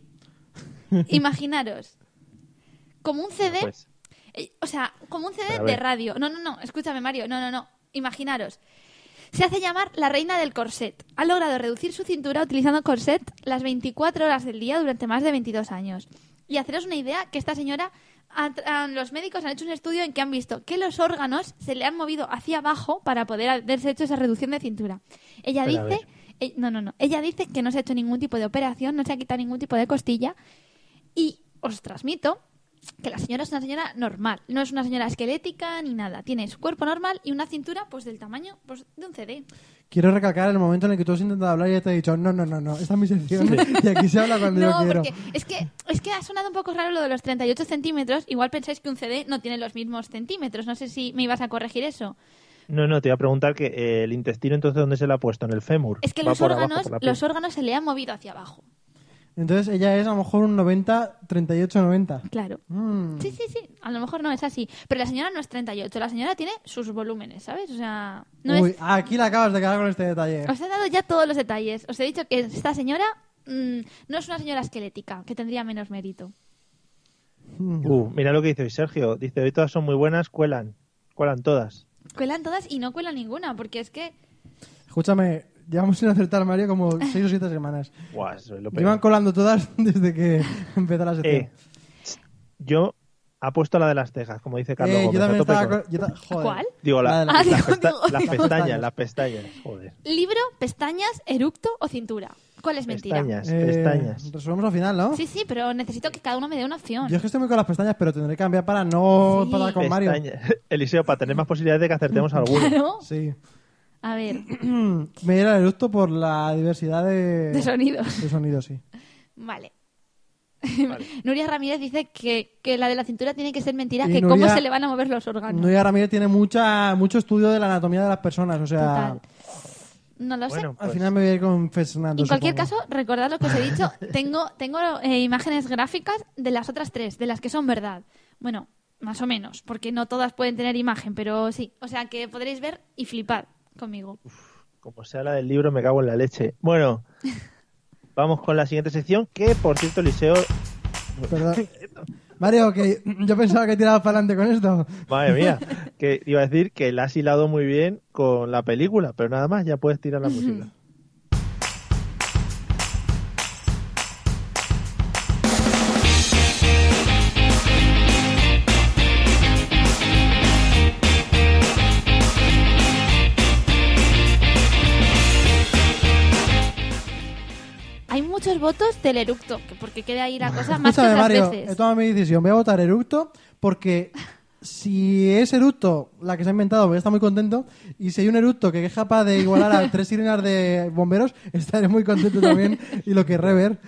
Imaginaros. Como un C D, Pues, eh, o sea, como un C D Pero a de ver. radio. No, no, no, escúchame, Mario. No, no, no. Imaginaros. Se hace llamar la reina del corset. Ha logrado reducir su cintura utilizando corset las veinticuatro horas del día durante más de veintidós años. Y haceros una idea que esta señora a- a- los médicos han hecho un estudio en que han visto que los órganos se le han movido hacia abajo para poder haberse hecho esa reducción de cintura. Ella Espera, a dice, eh, no, no, no, ella dice que no se ha hecho ningún tipo de operación, no se ha quitado ningún tipo de costilla y os transmito que la señora es una señora normal, no es una señora esquelética ni nada, tiene su cuerpo normal y una cintura pues del tamaño pues de un C D. Quiero recalcar el momento en el que tú has intentado hablar y ya te he dicho, no, no, no, no, esta es mi sección y aquí se habla cuando yo No, quiero. porque es que, es que ha sonado un poco raro lo de los treinta y ocho centímetros. Igual pensáis que un C D no tiene los mismos centímetros. No sé si me ibas a corregir eso. No, no, te iba a preguntar que eh, el intestino, entonces, ¿dónde se le ha puesto? ¿En el fémur? Es que Va los por abajo, órganos, por la piel. los órganos se le han movido hacia abajo. Entonces ella es a lo mejor un noventa, treinta y ocho, noventa. Claro. Mm. Sí, sí, sí. A lo mejor no es así. Pero la señora no es treinta y ocho. La señora tiene sus volúmenes, ¿sabes? O sea, no Uy, es... aquí la acabas de quedar con este detalle. Os he dado ya todos los detalles. Os he dicho que esta señora mm, no es una señora esquelética, que tendría menos mérito. Uh, mira lo que dice hoy Sergio. Dice, hoy todas son muy buenas, cuelan. Cuelan todas. Cuelan todas y no cuelan ninguna, porque es que... Escúchame, llevamos sin acertar, Mario, como seis o siete semanas. Guau, eso es lo peor. Llevan colando todas desde que empezó la sección. Eh, yo apuesto la de las cejas, como dice Carlos Eh, Gómez. yo también a tope estaba... con- co- yo ta- joder. ¿Cuál? Digo, la- La de la- las, Ah, digo, pesta- digo. las Las pestañas, pestañas. las pestañas. Joder. Libro, pestañas, eructo o cintura. ¿Cuál es mentira? Pestañas, Eh, pestañas. Resolvemos al final, ¿no? Sí, sí, pero necesito que cada uno me dé una opción. Yo es que estoy muy con las pestañas, pero tendré que cambiar para no Sí. parar con Mario. Pestañas. Eliseo, para tener más posibilidades de que acertemos alguno. Claro. Sí. A ver, Me irá el eructo por la diversidad de... de sonidos. de sonidos, sí. Vale. Nuria Ramírez dice que, que la de la cintura tiene que ser mentira, Y que Nuria- cómo se le van a mover los órganos. Nuria Ramírez tiene mucha mucho estudio de la anatomía de las personas, o sea... Total. No lo Bueno, sé. Al pues, final me voy a ir con Fernando. En cualquier supongo. caso, recordad lo que os he dicho. Tengo, tengo eh, imágenes gráficas de las otras tres, de las que son verdad. Bueno, más o menos, porque no todas pueden tener imagen, pero sí. O sea, que podréis ver y flipar conmigo. como sea la del libro, me cago en la leche. Bueno, vamos con la siguiente sección, que por cierto, Eliseo... Perdón. Mario, que yo pensaba que tirabas para adelante con esto. Madre mía, que iba a decir que la has hilado muy bien con la película, pero nada más, ya puedes tirar la música. Hay muchos votos del eructo, que porque queda ahí la cosa más que Escúchame, otras Mario, veces. he tomado mi decisión. Voy a votar eructo porque si es eructo la que se ha inventado, voy a estar muy contento. Y si hay un eructo que es capaz de igualar a tres sirenas de bomberos, estaré muy contento también y lo querré ver.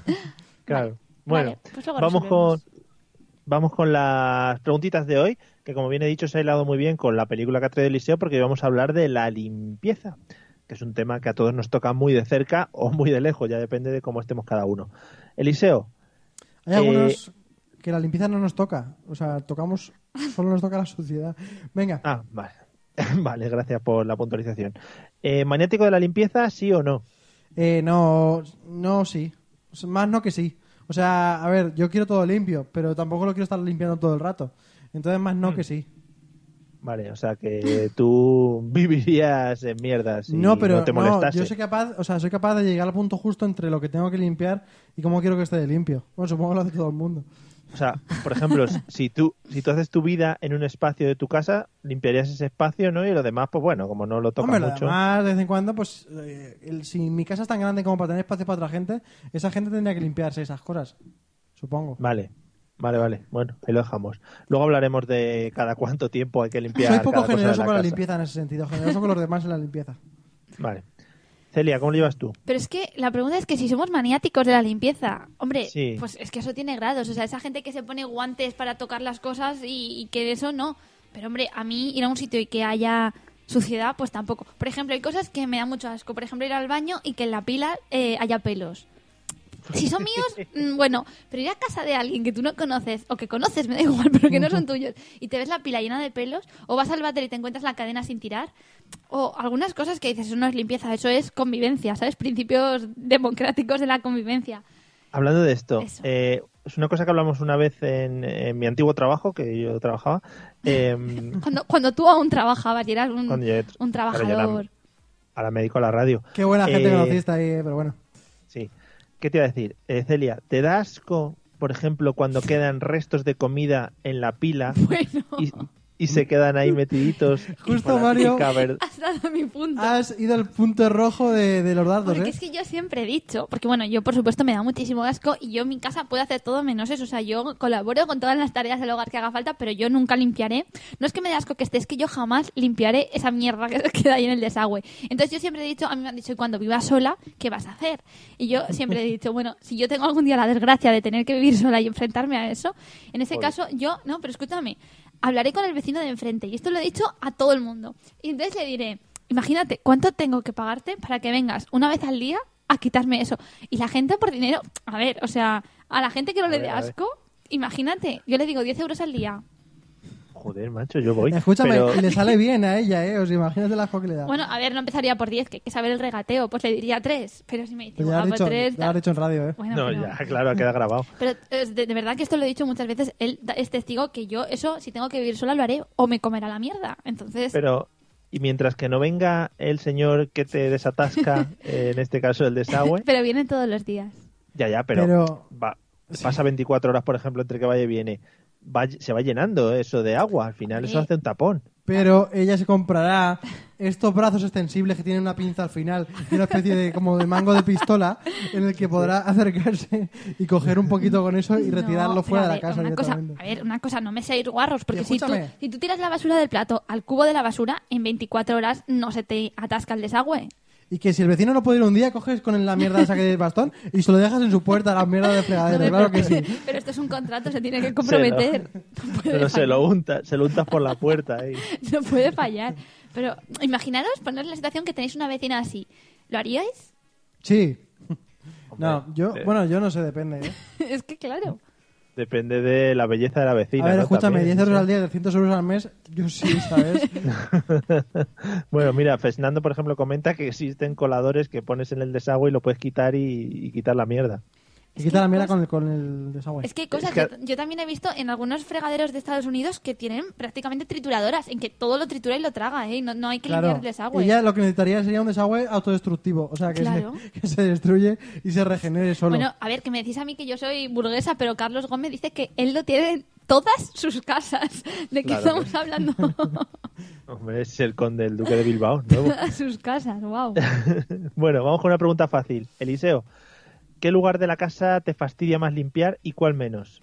Claro. Bueno, Vale, pues luego vamos con resolvemos. vamos con las preguntitas de hoy, que como bien he dicho, se ha hilado muy bien con la película que ha traído Eliseo, porque vamos a hablar de la limpieza, que es un tema que a todos nos toca muy de cerca o muy de lejos, ya depende de cómo estemos cada uno. Eliseo, Hay Eh, algunos que la limpieza no nos toca. O sea, tocamos, solo nos toca la suciedad. Venga. ah, vale, vale, gracias por la puntualización. Eh, ¿Maniático de la limpieza, sí o no? Eh, no, no, sí. O sea, más no que sí. O sea, a ver, yo quiero todo limpio, pero tampoco lo quiero estar limpiando todo el rato. Entonces, más no que sí. Vale, o sea que tú vivirías en mierdas y No, pero no te no, molestase. yo soy capaz, o sea, soy capaz de llegar al punto justo entre lo que tengo que limpiar y cómo quiero que esté de limpio. Bueno, supongo que lo hace todo el mundo. O sea, por ejemplo, si tú si tú haces tu vida en un espacio de tu casa, limpiarías ese espacio, ¿no? Y lo demás, pues bueno, como no lo tocas Hombre, mucho. además, de vez en cuando, pues, eh, el- si mi casa es tan grande como para tener espacio para otra gente, esa gente tendría que limpiarse esas cosas, supongo. Vale, vale, vale. Bueno, ahí lo dejamos. Luego hablaremos de cada cuánto tiempo hay que limpiar. Soy poco cada cosa de generoso la con la casa. limpieza en ese sentido, generoso con los demás en la limpieza. Vale. Celia, ¿cómo lo llevas tú? Pero es que la pregunta es que si somos maniáticos de la limpieza, hombre, Sí. pues es que eso tiene grados. O sea, esa gente que se pone guantes para tocar las cosas y, y que de eso no. Pero hombre, a mí ir a un sitio y que haya suciedad, pues tampoco. Por ejemplo, hay cosas que me dan mucho asco. Por ejemplo, ir al baño y que en la pila eh, haya pelos. Si son míos, mm, bueno, pero ir a casa de alguien que tú no conoces, o que conoces, me da igual, pero que no son tuyos, y te ves la pila llena de pelos, o vas al váter y te encuentras la cadena sin tirar, o algunas cosas que dices, eso no es limpieza, eso es convivencia, ¿sabes? Principios democráticos de la convivencia. Hablando de esto, Eso. eh, es una cosa que hablamos una vez en, en mi antiguo trabajo, que yo trabajaba. eh, Cuando, cuando tú aún trabajabas y eras un, Cuando yo- un claro, yo trabajador. era- ahora me dedico a la radio. Qué buena gente Eh, conociste ahí, pero bueno. Sí. ¿Qué te iba a decir? Eh, Celia, ¿te da asco por ejemplo, cuando quedan restos de comida en la pila Bueno, y, y se quedan ahí metiditos. y Justo, con la Mario. típica ver- has dado mi punto. Has ido al punto rojo de, de los dardos, Porque ¿eh? es que yo siempre he dicho, porque bueno, yo por supuesto me da muchísimo asco y yo en mi casa puedo hacer todo menos eso. O sea, yo colaboro con todas las tareas del hogar que haga falta, pero yo nunca limpiaré. No es que me dé asco que esté, es que yo jamás limpiaré esa mierda que se queda ahí en el desagüe. Entonces yo siempre he dicho, a mí me han dicho, y cuando vivas sola, ¿qué vas a hacer? Y yo siempre he dicho, bueno, si yo tengo algún día la desgracia de tener que vivir sola y enfrentarme a eso, en ese Joder. caso yo, no, pero escúchame, hablaré con el vecino de enfrente y esto lo he dicho a todo el mundo. Y entonces le diré, imagínate, ¿cuánto tengo que pagarte para que vengas una vez al día a quitarme eso? Y la gente por dinero, a ver, o sea, a la gente que no A le ver, dé a ver. asco, imagínate, yo le digo diez euros al día. Joder, macho, yo voy. Escúchame, pero- y le sale bien a ella, ¿eh? O sea, imagínate la asco que le da. Bueno, a ver, no empezaría por diez, que hay que saber el regateo, pues le diría tres. Pero si me dice, Pues ya lo ah, has pues dicho, tres... ya lo has dicho en radio, ¿eh? Bueno, No, pero- ya, claro, queda grabado. Pero es de, de verdad que esto lo he dicho muchas veces, él da- es testigo que yo eso, si tengo que vivir sola, lo haré o me comerá la mierda. Entonces, Pero, y mientras que no venga el señor que te desatasca, eh, en este caso el desagüe, pero viene todos los días. ya, ya, pero, Pero- va- pasa veinticuatro horas, por ejemplo, entre que vaya y viene. Va- se va llenando eso de agua, al final eso Sí. hace un tapón. Pero ella se comprará estos brazos extensibles que tienen una pinza al final y una especie de como de mango de pistola en el que podrá acercarse y coger un poquito con eso y retirarlo No, fuera pero de la a ver, casa una cosa, directamente. a ver, una cosa, no me seáis guarros, porque Y si tú, escúchame. si tú tiras la basura del plato al cubo de la basura, en veinticuatro horas no se te atasca el desagüe. Y que si el vecino no puede ir un día, coges con la mierda esa que de bastón y se lo dejas en su puerta, la mierda de fregadero, claro que sí. Pero esto es un contrato, se tiene que comprometer. No puede Pero se fallar. lo unta, se lo untas por la puerta ahí. No puede fallar. Pero imaginaros poner la situación que tenéis una vecina así. ¿Lo haríais? Sí. Hombre, No, yo, eh, bueno, yo no sé, depende, ¿eh? Es que claro. Depende de la belleza de la vecina. A ver, ¿no? escúchame, También, diez euros sí. al día, trescientos euros al mes, yo sí, ¿sabes? Bueno, mira, Fernando, por ejemplo, comenta que existen coladores que pones en el desagüe y lo puedes quitar y, y quitar la mierda. Y Es quita que la mierda cosas- con el, con el desagüe. Es que hay cosas, Es que- yo, yo también he visto en algunos fregaderos de Estados Unidos que tienen prácticamente trituradoras, en que todo lo tritura y lo traga, ¿eh? No, no hay que Claro, limpiar el desagüe. ella lo que necesitaría sería un desagüe autodestructivo, o sea, que, Claro. se, que se destruye y se regenere solo. Bueno, a ver, que me decís a mí que yo soy burguesa, pero Carlos Gómez dice que él lo tiene en todas sus casas. ¿De qué Claro, estamos pues. hablando? Hombre, es el conde, el duque de Bilbao, nuevo. Todas sus casas, wow. Bueno, vamos con una pregunta fácil. Eliseo, ¿qué lugar de la casa te fastidia más limpiar y cuál menos?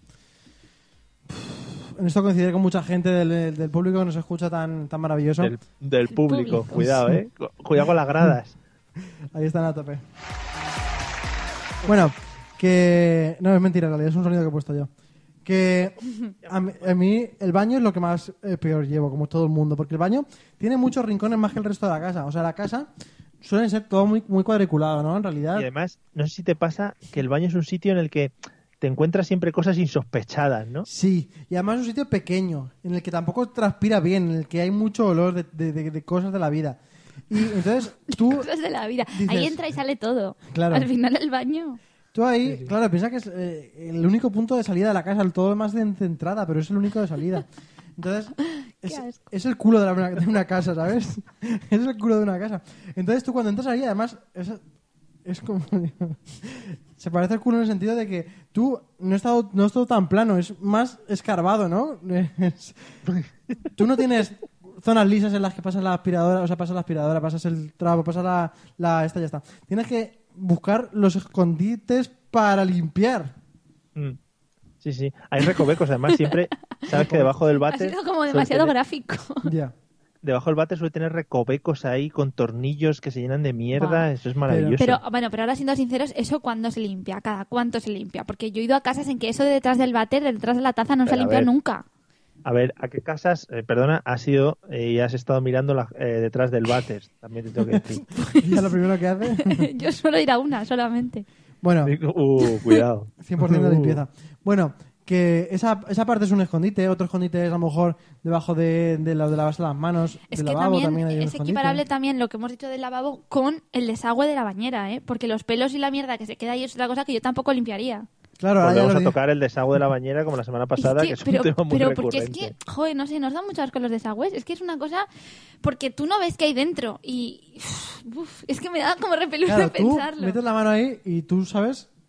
En esto coincidiré con mucha gente del, del público que nos escucha tan, tan maravilloso. Del, del público. público. Cuidado, ¿eh? Cu- Cuidado con las gradas. Ahí están a tope. Bueno, que... No, es mentira, en realidad es un sonido que he puesto yo. Que a mí, a mí el baño es lo que más eh, peor llevo, como todo el mundo, porque el baño tiene muchos rincones más que el resto de la casa. O sea, la casa suele ser todo muy, muy cuadriculado, ¿no? En realidad... Y además, no sé si te pasa que el baño es un sitio en el que te encuentras siempre cosas insospechadas, ¿no? Sí, y además es un sitio pequeño, en el que tampoco transpira bien, en el que hay mucho olor de, de- de- de cosas de la vida. Y entonces tú, Cosas de la vida. Dices- Ahí entra y sale todo. Claro. Al final el baño. tú ahí, claro, piensa que es eh, el único punto de salida de la casa, el todo demás de entrada, pero es el único de salida. Entonces, es, asco. es el culo de, la- de una casa, ¿sabes? Es el culo de una casa. Entonces tú cuando entras ahí, además, es, es como... Se parece al culo en el sentido de que tú no es todo, no es todo tan plano, es más escarbado, ¿no? Es- tú no tienes zonas lisas en las que pasas la aspiradora, o sea, pasas la aspiradora, pasas el trapo, pasas la, la... esta ya está. Tienes que buscar los escondites para limpiar. Mm. Sí, sí. Hay recovecos, además, siempre sabes que debajo del Ha váter... sido como suele demasiado tener- gráfico. Ya. Debajo del váter suele tener recovecos ahí con tornillos que se llenan de mierda. Buah. Eso es maravilloso. Pero bueno, pero ahora siendo sinceros, ¿eso cuándo se limpia? ¿Cada cuánto se limpia? Porque yo he ido a casas en que eso de detrás del váter, de detrás de la taza, no se ha Pero, a limpiado ver. nunca. A ver, ¿a qué casas, eh, perdona, has ido eh, y has estado mirando la- eh, detrás del váter? También te tengo que decir. Y ya lo primero que hace... Yo suelo ir a una solamente. Bueno, Uh, cuidado. cien por ciento de Uh. limpieza. Bueno, que esa, esa parte es un escondite, otro escondite es a lo mejor debajo de, de la de lavarse las manos, Es del que lavabo también, también hay un es escondite. equiparable también lo que hemos dicho del lavabo con el desagüe de la bañera, ¿eh? Porque los pelos y la mierda que se queda ahí es otra cosa que yo tampoco limpiaría. Claro, ahora ya Volvemos lo a di- tocar el desagüe de la bañera como la semana pasada, Es que, es pero, un tema muy pero porque recurrente. es que, joder, no sé, nos da mucho asco los desagües. Es que es una cosa... Porque tú no ves qué hay dentro y... uf, es que me da como repelús Claro, de tú pensarlo. metes la mano ahí y tú sabes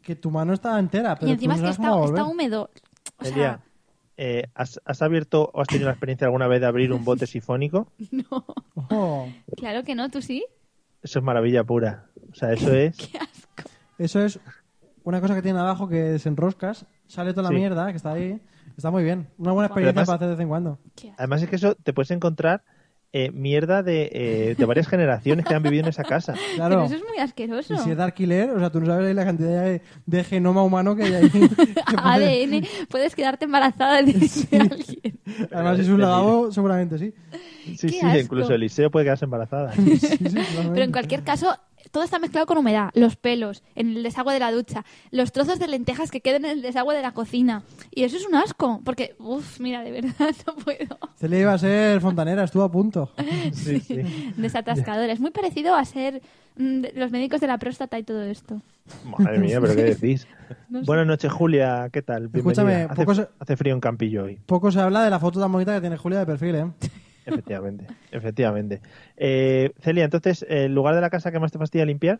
que tu mano está entera, pero Y encima tú es no que sabes cómo está, volver. está húmedo. O sea, Celia, eh, ¿has, ¿has abierto o has tenido la experiencia alguna vez de abrir un bote sifónico? no. Oh, Claro que no, ¿tú sí? Eso es maravilla pura. O sea, eso es... Qué asco. eso es una cosa que tiene abajo que desenroscas, sale toda la Sí. mierda que está ahí. Está muy bien. Una buena experiencia además- para hacer de vez en cuando. Qué asco. Además es que eso te puedes encontrar eh, mierda de, eh, de varias generaciones que han vivido en esa casa. Claro. Pero eso es muy asqueroso. Y si es de alquiler, o sea, tú no sabes ahí la cantidad de, de genoma humano que hay ahí. Que puede- A D N, puedes quedarte embarazada de, de alguien. Además, si es un lavabo, seguramente sí. Sí, Qué sí, asco. incluso Eliseo puede quedarse embarazada. Sí, sí, totalmente. Pero en cualquier caso, todo está mezclado con humedad. Los pelos, en el desagüe de la ducha, los trozos de lentejas que queden en el desagüe de la cocina. Y eso es un asco, porque, uff, mira, de verdad no puedo. Celia iba a ser fontanera, estuvo a punto. Sí, sí. Desatascadora. Es muy parecido a ser mm, de- los médicos de la próstata y todo esto. Madre mía, pero ¿qué decís? No sé. Buenas noches, Julia. ¿Qué tal? Bienvenida. Escúchame, hace, poco se- hace frío en Campillo hoy. Poco se habla de la foto tan bonita que tiene Julia de perfil, ¿eh? Efectivamente, efectivamente. Eh, Celia, entonces, ¿el lugar de la casa que más te fastidia limpiar?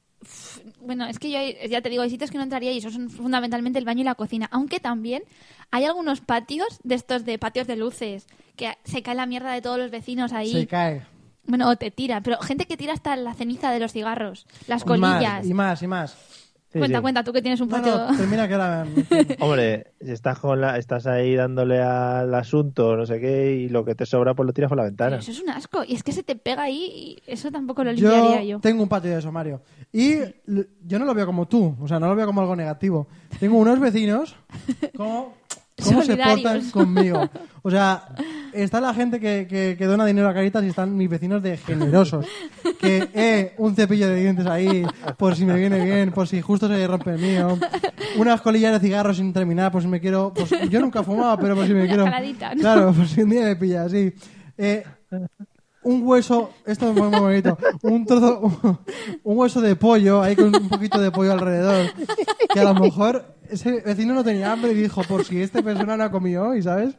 Bueno, es que yo hay- ya te digo, hay sitios que no entraría y eso son fundamentalmente el baño y la cocina. Aunque también hay algunos patios de estos de patios de luces que se cae la mierda de todos los vecinos ahí. Se cae. Bueno, o te tira, pero gente que tira hasta la ceniza de los cigarros, las Y más, colillas. y más, y más. Sí, cuenta, sí. cuenta, tú que tienes un No, patio. no, termina que ahora... Hombre, si estás, con la, estás ahí dándole al asunto, no sé qué, y lo que te sobra, pues lo tiras por la Pero ventana. eso es un asco. Y es que se te pega ahí y eso tampoco lo Yo limpiaría yo. tengo un patio de eso, Mario. Y l- yo no lo veo como tú, o sea, no lo veo como algo negativo. Tengo unos vecinos como... ¿Cómo se Solidarios. portan conmigo? O sea, está la gente que, que, que dona dinero a Caritas y están mis vecinos de generosos. Que, eh, un cepillo de dientes ahí, por si me viene bien, por si justo se rompe el mío. Unas colillas de cigarros sin terminar, por si me quiero... Pues, yo nunca fumaba, pero por si me quiero... caladita, ¿no? Claro, por si un día me pilla, sí. Eh, un hueso, esto es muy, muy bonito, un trozo, un hueso de pollo, ahí con un poquito de pollo alrededor, que a lo mejor ese vecino no tenía hambre y dijo, por si esta persona no ha comido hoy, ¿sabes?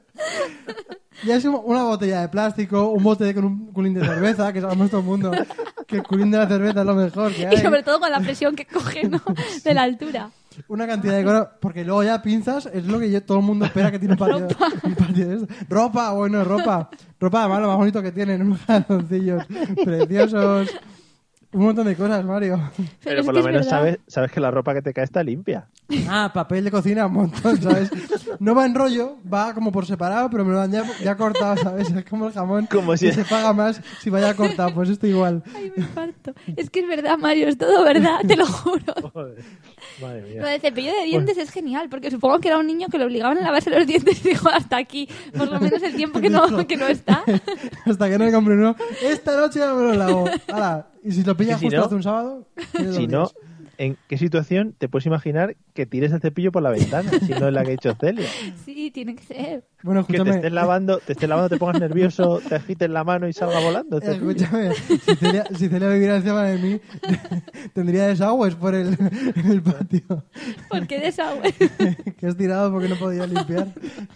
Y es una botella de plástico, un bote con un culín de cerveza, que sabemos todo el mundo que el culín de la cerveza es lo mejor que hay. Y sobre todo con la presión que coge, ¿no? De la altura. Una cantidad de cosas, porque luego ya pinzas, es lo que yo- todo el mundo espera que tiene un patio, un patio de esto. Ropa, bueno, ropa. Ropa, además, lo más bonito que tienen, unos calzoncillos preciosos. Un montón de cosas, Mario. Pero es por que lo es menos verdad. sabes, sabes que la ropa que te cae está limpia. Ah, papel de cocina, un montón, ¿sabes? No va en rollo, va como por separado, pero me lo han ya, ya cortado, ¿sabes? Es como el jamón, Como si- que se paga más si vaya cortado, pues esto igual. Ay, me parto. Es que es verdad, Mario, es todo verdad, te lo juro. Joder, madre mía. Lo del cepillo de dientes es genial, porque supongo que era un niño que lo obligaban a lavarse los dientes y dijo hasta aquí, por lo menos el tiempo que no, que no está. Hasta que no le compre uno. Esta noche ya me lo lavo. Hala. Y si lo pillas Y si justo no- hace un sábado, tiene dos Si no, días. ¿en qué situación te puedes imaginar que tires el cepillo por la ventana? Si no es la que ha hecho Celia. Sí, tiene que ser. Bueno, Que te escúchame. estés lavando, te estés lavando, te pongas nervioso, te agites la mano y salga volando. el eh, cepillo. Escúchame, si Celia, si Celia viviera encima de mí, tendría desagües por el, en el patio. ¿Por qué desagüe? Que has tirado porque no podía limpiar.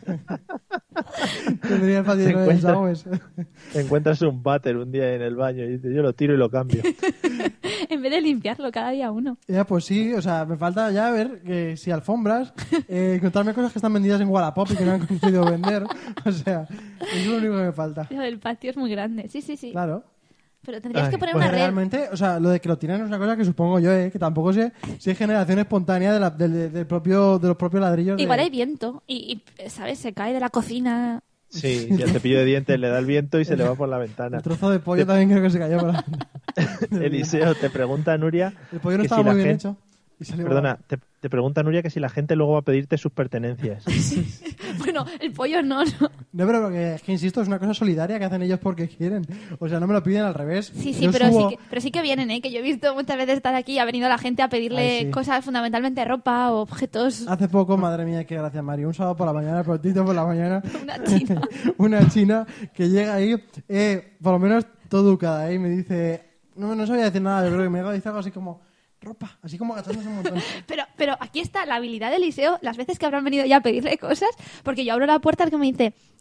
Tendría el patio Te lleno de encuentras- desagües. Te encuentras un váter un día en el baño y dices, yo lo tiro y lo cambio. En vez de limpiarlo cada día uno. Ya, pues sí, o sea, me falta ya ver que si alfombras, eh, encontrarme cosas que están vendidas en Wallapop y que no han conseguido vender. O sea, es lo único que me falta. Lo del patio es muy grande. Sí, sí, sí. Claro. Pero tendrías Ay, que poner Pues una red. realmente, o sea, lo de que lo tiran es una cosa que supongo yo, ¿eh? Que tampoco sé si es generación espontánea de, la- del- del propio, de los propios ladrillos. de- Igual hay viento y, y, ¿sabes? Se cae de la cocina. Sí, si el cepillo de dientes le da el viento y se le va por la ventana. El trozo de pollo también creo que se cayó por la... Eliseo, te pregunta Nuria. El pollo no que estaba si la muy bien gente- hecho. Y salió Perdona, te, te pregunta Nuria que si la gente luego va a pedirte sus pertenencias. Bueno, el pollo no, no. No, pero porque es que insisto, es una cosa solidaria que hacen ellos porque quieren. O sea, no me lo piden al revés. Sí, sí, Yo pero, subo- sí que, pero sí que vienen, ¿eh? Que yo he visto muchas veces estar aquí y ha venido la gente a pedirle Ay, sí. cosas, fundamentalmente ropa o objetos. Hace poco, madre mía, qué gracia, Mario. Un sábado por la mañana, prontito por la mañana. Una china. Una china que llega ahí, eh, por lo menos todo educada, ¿eh? Y me dice, no, no sabía decir nada, yo creo que me dice algo así como, ropa, así como agachándose un montón. Pero, pero aquí está la habilidad de Eliseo, las veces que habrán venido ya a pedirle cosas, porque yo abro la puerta al que me dice,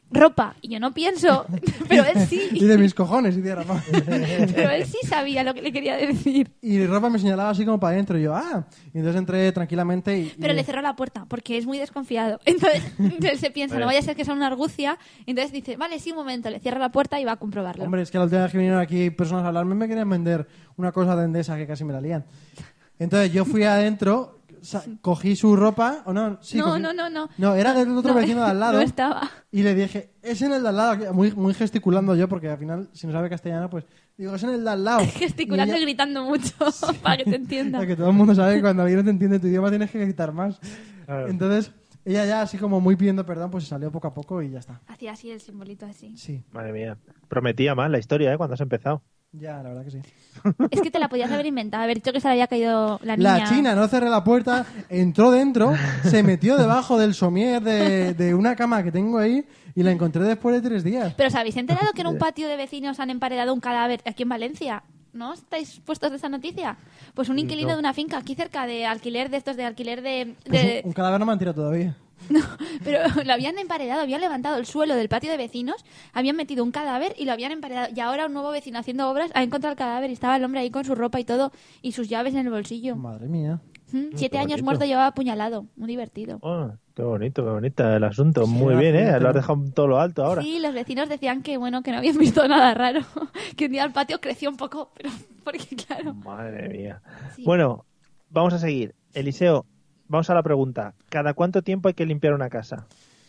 ropa. Y yo no pienso, pero él sí. Y de mis cojones, y tierra, ¿no? Pero él sí sabía lo que le quería decir. Y ropa me señalaba así como para adentro. Y yo, ah. Y entonces entré tranquilamente y... Pero y... le cerró la puerta, porque es muy desconfiado. Entonces él se piensa, no vaya a ser que sea una argucia. Entonces dice, vale, sí, un momento. Le cierra la puerta y va a comprobarlo. Hombre, es que la última vez que vinieron aquí personas a hablarme me querían vender una cosa de Endesa que casi me la lían. Entonces yo fui adentro, sa- cogí su ropa, o no, sí, no, cogí- no, no, no. No, era del otro No, vecino de al lado. No estaba. Y le dije, es en el de al lado, que- muy, muy gesticulando yo, porque al final, si no sabe castellano, pues digo, es en el de al lado. Gesticulando y ella- gritando mucho para que te entienda. O sea, que todo el mundo sabe que cuando alguien no te entiende tu idioma tienes que gritar más. Claro. Entonces, ella ya así como muy pidiendo perdón, pues se salió poco a poco y ya está. Hacía así el simbolito así. Sí, Madre mía. Prometía más la historia, ¿eh? Cuando has empezado. ya, la verdad que sí. Es que te la podías haber inventado, haber dicho que se le había caído la niña. La china no cerré la puerta, entró dentro, se metió debajo del somier de, de una cama que tengo ahí y la encontré después de tres días. Pero ¿os habéis enterado que en un patio de vecinos han emparedado un cadáver aquí en Valencia? ¿No estáis puestos de esa noticia? Pues un inquilino No. de una finca aquí cerca de alquiler de estos de alquiler de... Pues de- un, un cadáver no me han tirado todavía. No, pero lo habían emparedado, habían levantado el suelo del patio de vecinos, habían metido un cadáver y lo habían emparedado. Y ahora un nuevo vecino haciendo obras ha encontrado el cadáver y estaba el hombre ahí con su ropa y todo y sus llaves en el bolsillo. Madre mía. Mm, Siete qué años bonito. muerto llevaba apuñalado. Muy divertido. Oh, qué bonito, qué bonito el asunto. Sí, Muy bien, fíjate, ¿eh? Lo has ¿no? dejado todo lo alto ahora. Sí, los vecinos decían que bueno, que no habían visto nada raro. Que un día el patio creció un poco, pero porque claro. Madre mía. Sí. Bueno, vamos a seguir. Eliseo, vamos a la pregunta. ¿Cada cuánto tiempo hay que limpiar una casa?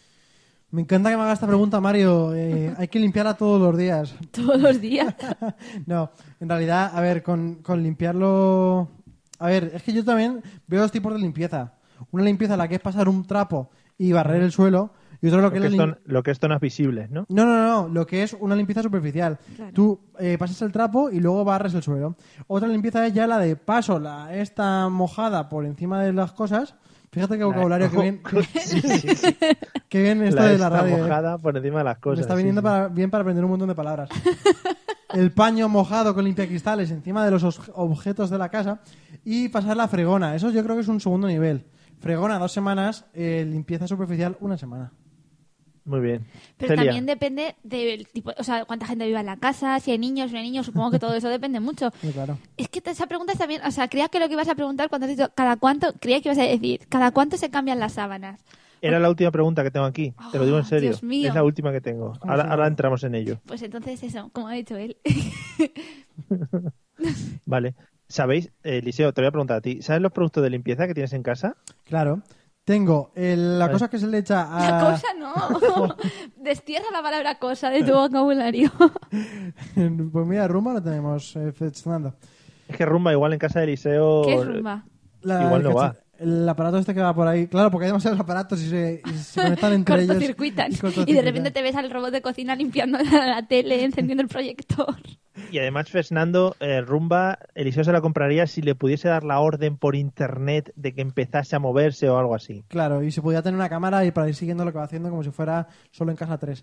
Me encanta que me haga esta pregunta, Mario. Eh, hay que limpiarla todos los días. Todos los días. No, en realidad, a ver, con, con limpiarlo... A ver, es que yo también veo dos tipos de limpieza. Una limpieza la que es pasar un trapo y barrer el suelo, y otra lo Lo que que, es la es lim- ton- lo que es zonas visibles, ¿no? No, no, no, lo que es una limpieza superficial. Claro. Tú eh, pasas el trapo y luego barres el suelo. Otra limpieza es ya la de paso, la esta mojada por encima de las cosas. Fíjate qué vocabulario, que bien, Sí, sí, sí. qué bien esto La de la esta radio. eh. mojada por encima de las Me cosas. está sí, viniendo sí. para- bien para aprender un montón de palabras. El paño mojado con limpiacristales encima de los os- objetos de la casa y pasar la fregona. Eso yo creo que es un segundo nivel. Fregona dos semanas, eh, limpieza superficial una semana. Muy bien. Pero Celia, también depende del tipo, o sea, cuánta gente viva en la casa, si hay niños, si no hay niños, supongo que todo eso depende mucho. Sí, claro. Es que te- esa pregunta está bien, o sea, creía que lo que ibas a preguntar cuando has dicho cada cuánto, creía que ibas a decir, cada cuánto se cambian las sábanas. era la última pregunta que tengo aquí. Te lo digo en Oh, serio. Dios mío. Es la última que tengo. Ahora, ahora entramos en ello. Pues entonces eso, como ha dicho él. Vale. ¿Sabéis, eh, Eliseo, te voy a preguntar a ti. ¿Sabes los productos de limpieza que tienes en casa? Claro. Tengo el- la Vale. cosa que se le echa a... La cosa no. Destierra la palabra cosa de tu vocabulario. Pues mira, rumba lo tenemos eh, funcionando. Es que rumba igual en casa de Eliseo. ¿Qué es rumba? La- Igual no el va. cacha- El aparato este que va por ahí. Claro, porque hay demasiados aparatos y se, y se conectan entre ellos. Cortocircuitan. y Y de cortocircuitan. repente te ves al robot de cocina limpiando la, la tele, encendiendo el proyector. Y además, Fernando, eh, rumba, Eliseo se la compraría si le pudiese dar la orden por internet de que empezase a moverse o algo así. Claro, y se podía tener una cámara y para ir siguiendo lo que va haciendo como si fuera solo en casa tres.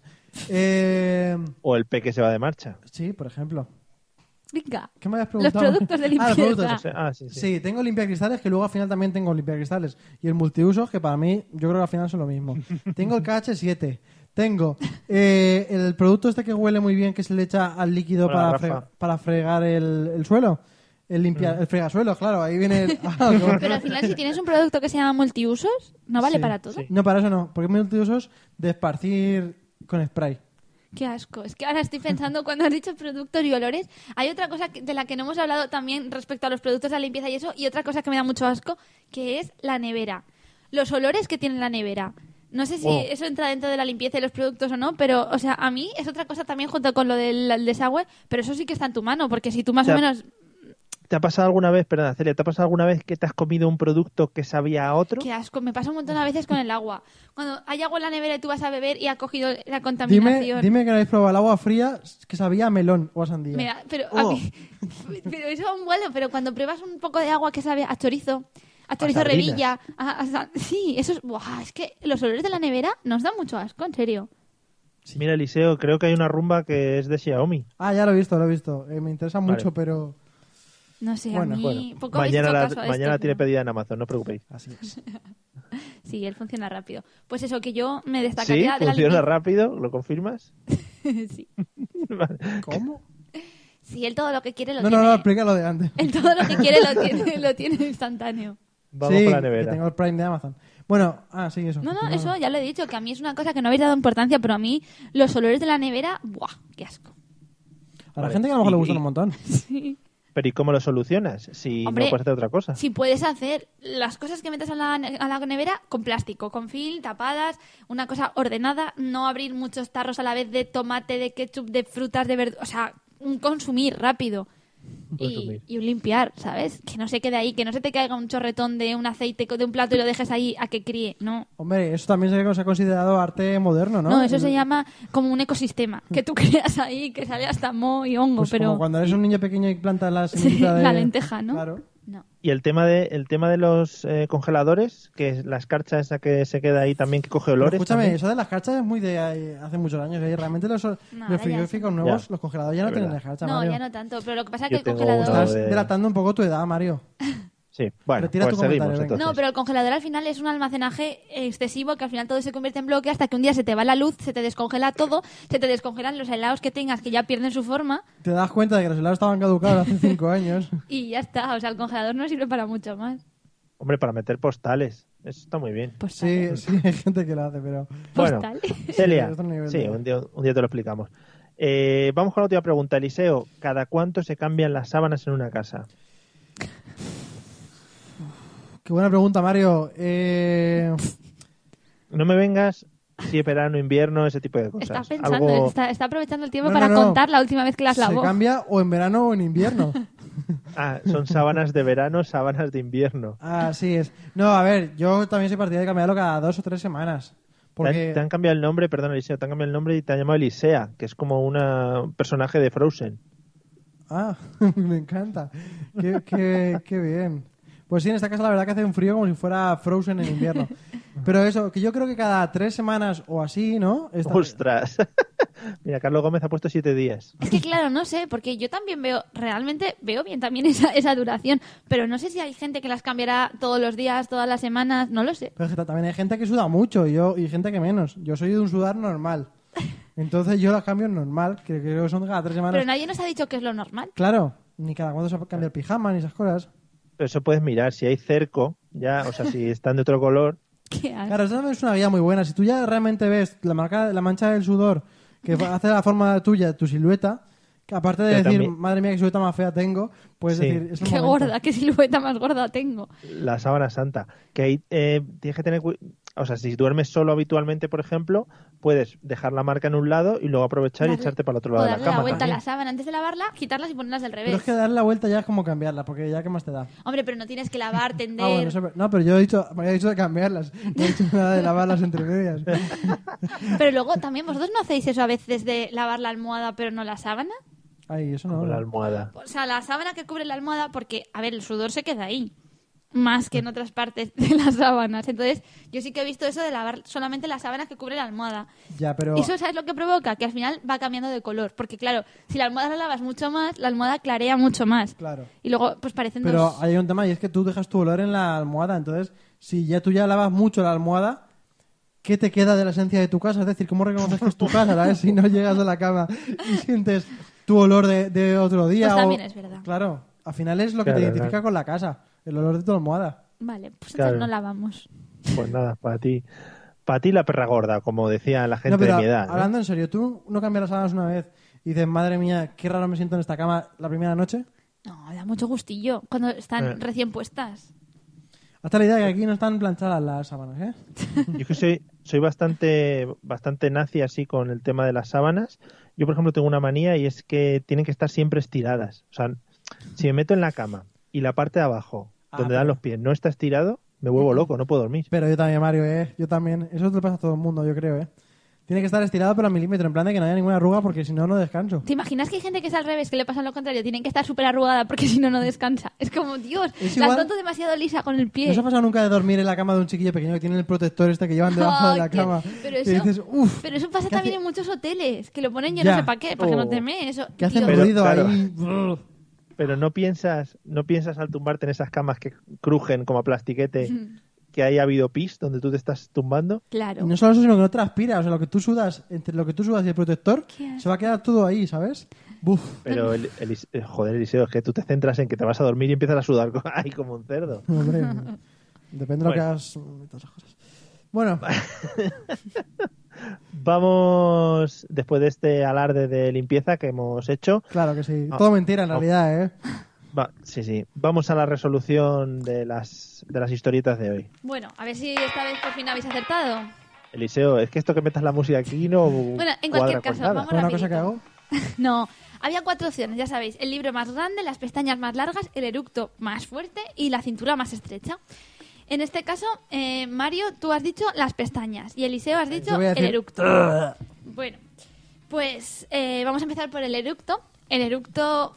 Eh, O el peque se va de marcha. sí, por ejemplo. Venga. ¿Qué me habías Los preguntado? productos de Ah, los limpieza. productos. O sea, ah, sí, sí. Sí, tengo limpiacristales, que luego al final también tengo limpiacristales. Y el multiusos, que para mí, yo creo que al final son lo mismo. Tengo el K H siete. Tengo eh, el producto este que huele muy bien, que se le echa al líquido Hola, para, Rafa. fre- para fregar el, el suelo. El, limpia, Mm. el fregasuelo, claro, ahí viene... el- Ah, ¿cómo? Pero al final, si tienes un producto que se llama multiusos, no vale Sí, para todo. sí. No, para eso no, porque multiusos de esparcir con spray. Qué asco. Es que ahora estoy pensando, cuando has dicho productos y olores, hay otra cosa que- de la que no hemos hablado también respecto a los productos de la limpieza y eso, y otra cosa que me da mucho asco, que es la nevera. Los olores que tiene la nevera. No sé si Oh. eso entra dentro de la limpieza y los productos o no, pero, o sea, a mí es otra cosa también junto con lo del el desagüe, pero eso sí que está en tu mano, porque si tú más O sea, o menos... ¿Te ha pasado alguna vez, perdón, Celia, ¿te ha pasado alguna vez que te has comido un producto que sabía a otro? Qué asco, me pasa un montón a veces con el agua. Cuando hay agua en la nevera y tú vas a beber y ha cogido la Dime, contaminación. dime que no habéis probado el agua fría que sabía a melón o a sandía. Me da- pero a Oh. mí, pero eso es bueno, pero cuando pruebas un poco de agua que sabe a chorizo, a chorizo sardinas. revilla, a- a sa- sí, eso es, buah, es que los olores de la nevera nos dan mucho asco, en serio. Mira, Eliseo, creo que hay una rumba que es de Xiaomi. Ah, ya lo he visto, lo he visto. Eh, me interesa mucho, pero... No sé, Bueno, a mí Bueno, poco habéis mañana hecho la, caso a mañana esto, tiene pero- pedida en Amazon, no os preocupéis. Así es. Sí, él funciona rápido. Pues eso, que yo me ¿Sí? destacaría de la ¿Funciona limpieza. rápido? ¿Lo confirmas? Sí. Vale. ¿Cómo? Sí, él todo lo que quiere lo No, no, tiene. no, explícalo de antes. Él todo lo que quiere lo tiene, lo tiene instantáneo. Vamos sí, con la que nevera. tengo el Prime de Amazon. Bueno, ah, sí, eso. No, no, Continúa. eso ya lo he dicho, que a mí es una cosa que no habéis dado importancia, pero a mí los olores de la nevera, ¡buah! ¡Qué asco! A la Vale. gente que a lo mejor Y- le gustan y- un montón. Sí. Pero ¿y cómo lo solucionas? Si Hombre, no puedes hacer otra cosa. Si puedes hacer las cosas que metes a la, a la nevera con plástico, con film, tapadas, una cosa ordenada, no abrir muchos tarros a la vez de tomate, de ketchup, de frutas, de verduras, o sea, un consumir rápido. Y, Consumir. y un limpiar, ¿sabes? Que no se quede ahí, que no se te caiga un chorretón de un aceite de un plato y lo dejes ahí a que críe, no. Hombre, eso también se se ha considerado arte moderno, ¿no? No, eso se El- llama como un ecosistema, que tú creas ahí, que sale hasta moho y hongo, Pues pero como cuando eres un niño pequeño y plantas la Sí, semillita de... la lenteja, ¿no? Claro. no. Y el tema de el tema de los eh, congeladores, que es la escarcha esa que se queda ahí también, que coge Pero olores. escúchame, también. eso de las carchas es muy de eh, hace muchos años. ¿eh? Realmente los, los ahora ya frigoríficos sí. nuevos, Ya. los congeladores ya no Es tienen verdad. escarcha, No, Mario. ya no tanto, pero lo que pasa es Yo que el tengo congelador... uno Estás de- delatando un poco tu edad, Mario. Sí, bueno, Retira pues tu seguimos comentario, venga. entonces. No, pero el congelador al final es un almacenaje excesivo que al final todo se convierte en bloque hasta que un día se te va la luz, se te descongela todo, se te descongelan los helados que tengas que ya pierden su forma Te das cuenta de que los helados estaban caducados hace cinco años. y ya está. O sea, el congelador no sirve para mucho más. Hombre, para meter postales. Eso está muy bien. Pues Sí, sí, hay gente que lo hace, pero... Bueno, Postal. Celia, Sí, otro nivel sí, de- un día, un día te lo explicamos. Eh, vamos con la última pregunta. Eliseo, ¿cada cuánto se cambian las sábanas en una casa? Qué buena pregunta, Mario. Eh... No me vengas si es verano, invierno, ese tipo de cosas. Está pensando, Algo- está, está aprovechando el tiempo No, para no, no. contar la última vez que las Se lavó. cambia o en verano o en invierno. Ah, son sábanas de verano, sábanas de invierno. Así es. No, a ver, yo también soy partidario de cambiarlo cada dos o tres semanas. Te, Porque... han, te han cambiado el nombre, perdón, Eliseo, te han cambiado el nombre y te han llamado Elisea, que es como una, un personaje de Frozen. Ah, me encanta. Qué, qué, qué bien. Pues sí, en esta casa la verdad que hace un frío como si fuera Frozen en invierno. Pero eso, que yo creo que cada tres semanas o así, ¿no? Está- ¡Ostras! Mira, Carlos Gómez ha puesto siete días. Es que claro, no sé, porque yo también veo, realmente veo bien también esa, esa duración, pero no sé si hay gente que las cambiará todos los días, todas las semanas, no lo sé. Pero es que también hay gente que suda mucho y, yo, y gente que menos. Yo soy de un sudar normal. Entonces yo las cambio normal, que creo que son cada tres semanas. Pero nadie nos ha dicho que es lo normal. Claro, ni cada cuándo se cambia el pijama ni esas cosas. Pero eso puedes mirar, si hay cerco, ya, o sea, si están de otro color, ¿Qué haces? Claro, eso también es una guía muy buena. Si tú ya realmente ves la marca, la mancha del sudor que hace la forma tuya, tu silueta, que aparte de Pero decir, también- madre mía, qué silueta más fea tengo, puedes Sí. decir, es el Qué momento. gorda, qué silueta más gorda tengo. la sábana santa. Que ahí eh, tienes que tener cu- o sea, si duermes solo habitualmente, por ejemplo, puedes dejar la marca en un lado y luego aprovechar y Darle- echarte para el otro O lado de la darle la cama. vuelta a también. la sábana antes de lavarla, quitarlas y ponerlas del revés. Pero es que darle la vuelta ya es como cambiarla, porque ya qué más te da. Hombre, pero no tienes que lavar, tender... Ah, bueno, eso- no, pero yo he dicho, me había dicho de cambiarlas. No he dicho nada de lavarlas entre medias. Pero luego también, ¿vosotros no hacéis eso a veces de lavar la almohada pero no la sábana? Ay, eso no. Con la no. almohada. O sea, la sábana que cubre la almohada, porque, a ver, el sudor se queda ahí, más que en otras partes de las sábanas. Entonces, yo sí que he visto eso de lavar solamente la sábana que cubre la almohada. Ya, pero... Y eso, ¿sabes lo que provoca? Que al final va cambiando de color. Porque, claro, si la almohada la lavas mucho más, la almohada clarea mucho más. Claro. Y luego, pues parecen Pero dos... hay un tema y es que tú dejas tu olor en la almohada. Entonces, si ya tú ya lavas mucho la almohada, ¿qué te queda de la esencia de tu casa? Es decir, ¿cómo reconoces que es tu casa, ¿sabes? Si no llegas a la cama y sientes tu olor de, de otro día. Pues o- también es verdad. Claro, al final es lo que Claro, te identifica claro. con la casa, el olor de tu almohada. Vale, pues Claro. entonces no lavamos. Pues nada, para ti. Para ti la perra gorda, como decía la gente No, pero de mi edad. ¿no? hablando en serio, ¿tú no cambias las sábanas una vez y dices, madre mía, qué raro me siento en esta cama la primera noche? No, da mucho gustillo cuando están Eh. recién puestas. Hasta la idea de que aquí no están planchadas las sábanas, ¿eh? Yo es que soy, soy bastante, bastante nazi así con el tema de las sábanas. Yo, por ejemplo, tengo una manía y es que tienen que estar siempre estiradas. O sea, si me meto en la cama y la parte de abajo, Ah, donde pero- dan los pies, no está estirado, me vuelvo loco, no puedo dormir. Pero yo también, Mario, ¿eh? Yo también. Eso te pasa a todo el mundo, yo creo, ¿eh? Tiene que estar estirado pero a milímetro, en plan de que no haya ninguna arruga porque si no, no descanso. ¿Te imaginas que hay gente que es al revés, que le pasa lo contrario? Tienen que estar súper arrugada porque si no, no descansa. Es como, Dios, Es la igual- noto demasiado lisa con el pie. ¿No os ha pasado nunca de dormir en la cama de un chiquillo pequeño que tiene el protector este que llevan debajo de la Ay, que- cama? Pero Y eso, dices, uff, pero eso pasa ¿qué también hace- en muchos hoteles, que lo ponen yo Ya. no sé para qué, para que Oh. no te mee. Eso, que hacen digo, Pero, ruido claro. ahí. Brr. Pero no piensas, no piensas al tumbarte en esas camas que crujen como a plastiquete que haya habido pis donde tú te estás tumbando. Claro. Y no solo eso, sino que no transpiras. O sea, lo que tú sudas, entre lo que tú sudas y el protector, ¿Qué? se va a quedar todo ahí, ¿sabes? Buf. Pero, el, el, el- joder, Eliseo, es que tú te centras en que te vas a dormir y empiezas a sudar co- ahí como un cerdo. Hombre, depende de lo que Bueno. hagas. y todas esas cosas. Bueno, Vamos, después de este alarde de limpieza que hemos hecho, claro que sí. Ah. Todo mentira en Ah. realidad, ¿eh? va, sí, sí, vamos a la resolución de las, de las historietas de hoy. Bueno, a ver si esta vez por fin habéis acertado. Eliseo, es que esto que metas la música aquí no Bueno, en cuadra cualquier con caso, nada. vamos ¿Fue una rapidito. cosa que hago? No, había cuatro opciones, ya sabéis. El libro más grande, las pestañas más largas, el eructo más fuerte y la cintura más estrecha. En este caso, eh, Mario, tú has dicho las pestañas y Eliseo has dicho Yo voy a el decir- eructo. Bueno, pues eh, vamos a empezar por el eructo. El eructo...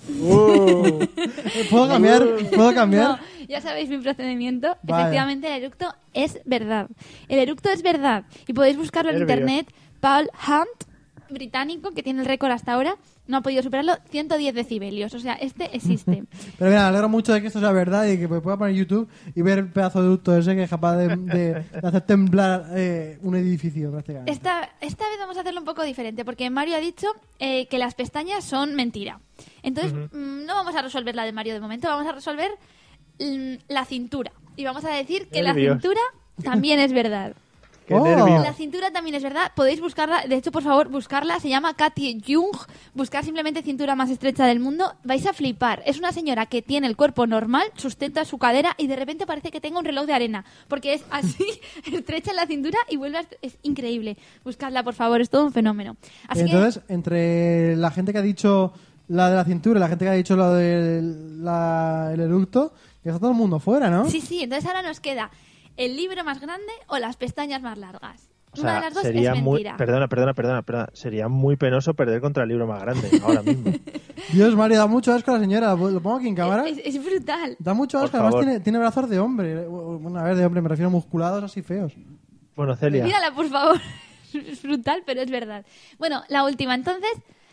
Uh, ¿Puedo cambiar? ¿Puedo No, cambiar? ya sabéis mi procedimiento. Vale. Efectivamente, el eructo es verdad. El eructo es verdad. Y podéis buscarlo en Nervios. internet. Paul Hunt, británico, que tiene el récord hasta ahora, no ha podido superarlo, ciento diez decibelios. O sea, este existe. Pero mira, me alegro mucho de que esto sea verdad y que me pueda poner YouTube y ver el pedazo de ducto ese que es capaz de, de- de hacer temblar eh, un edificio prácticamente. Esta, esta vez vamos a hacerlo un poco diferente, porque Mario ha dicho eh, que las pestañas son mentira. Entonces, mm, no vamos a resolver la de Mario de momento, vamos a resolver mm, la cintura. Y vamos a decir que la Nervios. cintura también es verdad. qué Oh. nervios. La cintura también es verdad. Podéis buscarla. De hecho, por favor, buscarla. Se llama Katy Jung. Buscar simplemente cintura más estrecha del mundo. Vais a flipar. Es una señora que tiene el cuerpo normal, sustenta su cadera y de repente parece que tenga un reloj de arena. Porque es así, estrecha en la cintura y vuelve a... Es increíble. Buscadla, por favor. Es todo un fenómeno. Así Entonces, entre la gente que ha dicho la de la cintura y la gente que ha dicho la del la- el eructo, ya está todo el mundo fuera, ¿no? que... Sí, sí. Entonces ahora nos queda el libro más grande o las pestañas más largas. O Una sea, de las dos sería es muy, mentira. perdona, perdona, perdona, perdona, sería muy penoso perder contra el libro más grande ahora mismo. Dios, Mario, da mucho asco a la señora. ¿Lo pongo aquí en cámara? Es, es brutal. Da mucho Por asco. Además, favor. tiene, tiene brazos de hombre. Bueno, a ver, de hombre, me refiero a musculados así feos. Bueno, Celia, Mírala, por favor. Es brutal, pero es verdad. Bueno, la última. Entonces,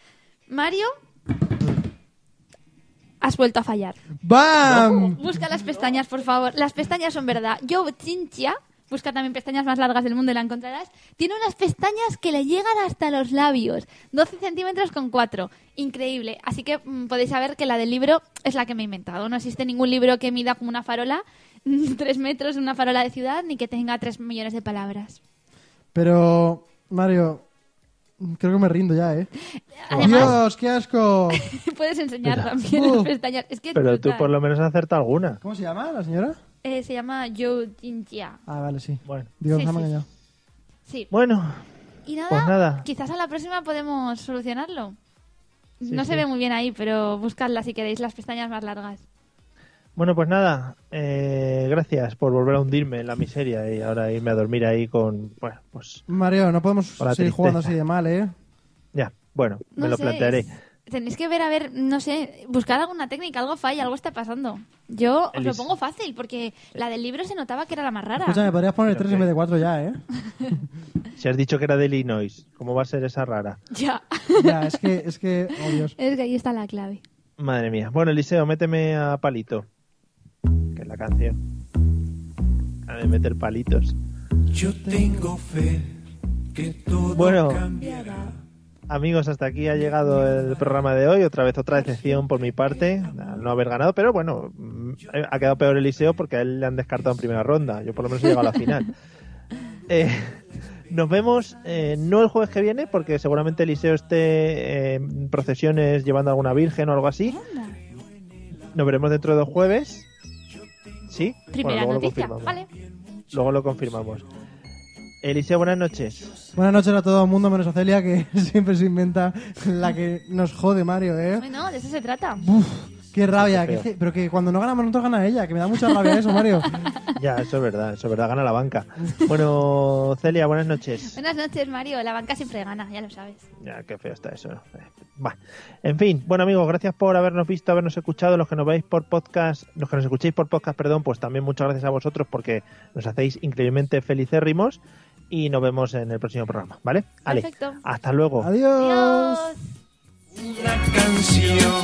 Mario, has vuelto a fallar. ¡Bam! Busca las pestañas, por favor. Las pestañas son verdad. Yo, Chinchia, busca también pestañas más largas del mundo y la encontrarás. Tiene unas pestañas que le llegan hasta los labios. doce centímetros con cuatro. Increíble. Así que mm, podéis saber que la del libro es la que me he inventado. No existe ningún libro que mida como una farola, tres metros, una farola de ciudad, ni que tenga tres millones de palabras. Pero, Mario, creo que me rindo ya, ¿eh? Además, ¡Dios, qué asco! puedes enseñar también Uh. las pestañas. Es que es pero tú brutal. por lo menos has acertado alguna. ¿Cómo se llama la señora? Eh, se llama Joe Jinjia. Ah, vale, sí. Bueno, Dios, Sí, me ha sí. engañado. Sí. bueno, Y nada, pues nada. quizás a la próxima podemos solucionarlo. Sí, no se sí. ve muy bien ahí, pero buscadla si queréis, las pestañas más largas. Bueno, pues nada, eh, gracias por volver a hundirme en la miseria y ahora irme a dormir ahí con, bueno, pues Mario, no podemos Con la seguir tristeza. jugando así de mal, ¿eh? ya, bueno, me No lo sé, plantearé. es- Tenéis que ver, a ver, no sé, buscar alguna técnica, algo falla, algo está pasando. Yo os lo Elis- pongo fácil, porque la del libro se notaba que era la más rara. Escúchame, podrías poner Pero tres qué. en vez de cuatro ya, ¿eh? Si has dicho que era de Illinois, ¿cómo va a ser esa rara? Ya, Ya, es que, es que, oh Dios. es que ahí está la clave. Madre mía. Bueno, Eliseo, méteme a Palito, que es la canción. A de meter palitos. Yo tengo fe que todo Bueno. cambiará. Amigos, hasta aquí ha llegado el programa de hoy. Otra vez otra decepción por mi parte, al no haber ganado, pero bueno, mm, ha quedado peor Eliseo porque a él le han descartado en primera ronda. Yo por lo menos he llegado a la final. Eh, nos vemos eh, no el jueves que viene, porque seguramente Eliseo esté eh, en procesiones llevando a alguna virgen o algo así. Anda. Nos veremos dentro de dos jueves. ¿Sí? Primera Bueno, luego lo noticia, confirmamos. vale. Luego lo confirmamos. Eliseo, buenas noches. Buenas noches a todo el mundo, menos a Celia, que siempre se inventa la que nos jode, Mario, ¿eh? Bueno, de eso se trata. Uf, qué rabia. Qué que- feo. pero que cuando no ganamos nosotros gana ella, que me da mucha rabia eso, Mario. Ya, eso es verdad, eso es verdad, gana la banca. Bueno, Celia, buenas noches. Buenas noches, Mario. La banca siempre gana, ya lo sabes. Ya, qué feo está eso. Eh, bah. En fin, bueno amigos, gracias por habernos visto, habernos escuchado. Los que nos veis por podcast, los que nos escuchéis por podcast, perdón, pues también muchas gracias a vosotros porque nos hacéis increíblemente felicérrimos y nos vemos en el próximo programa, ¿vale? Ale, Perfecto. hasta luego. Adiós. Adiós. Una canción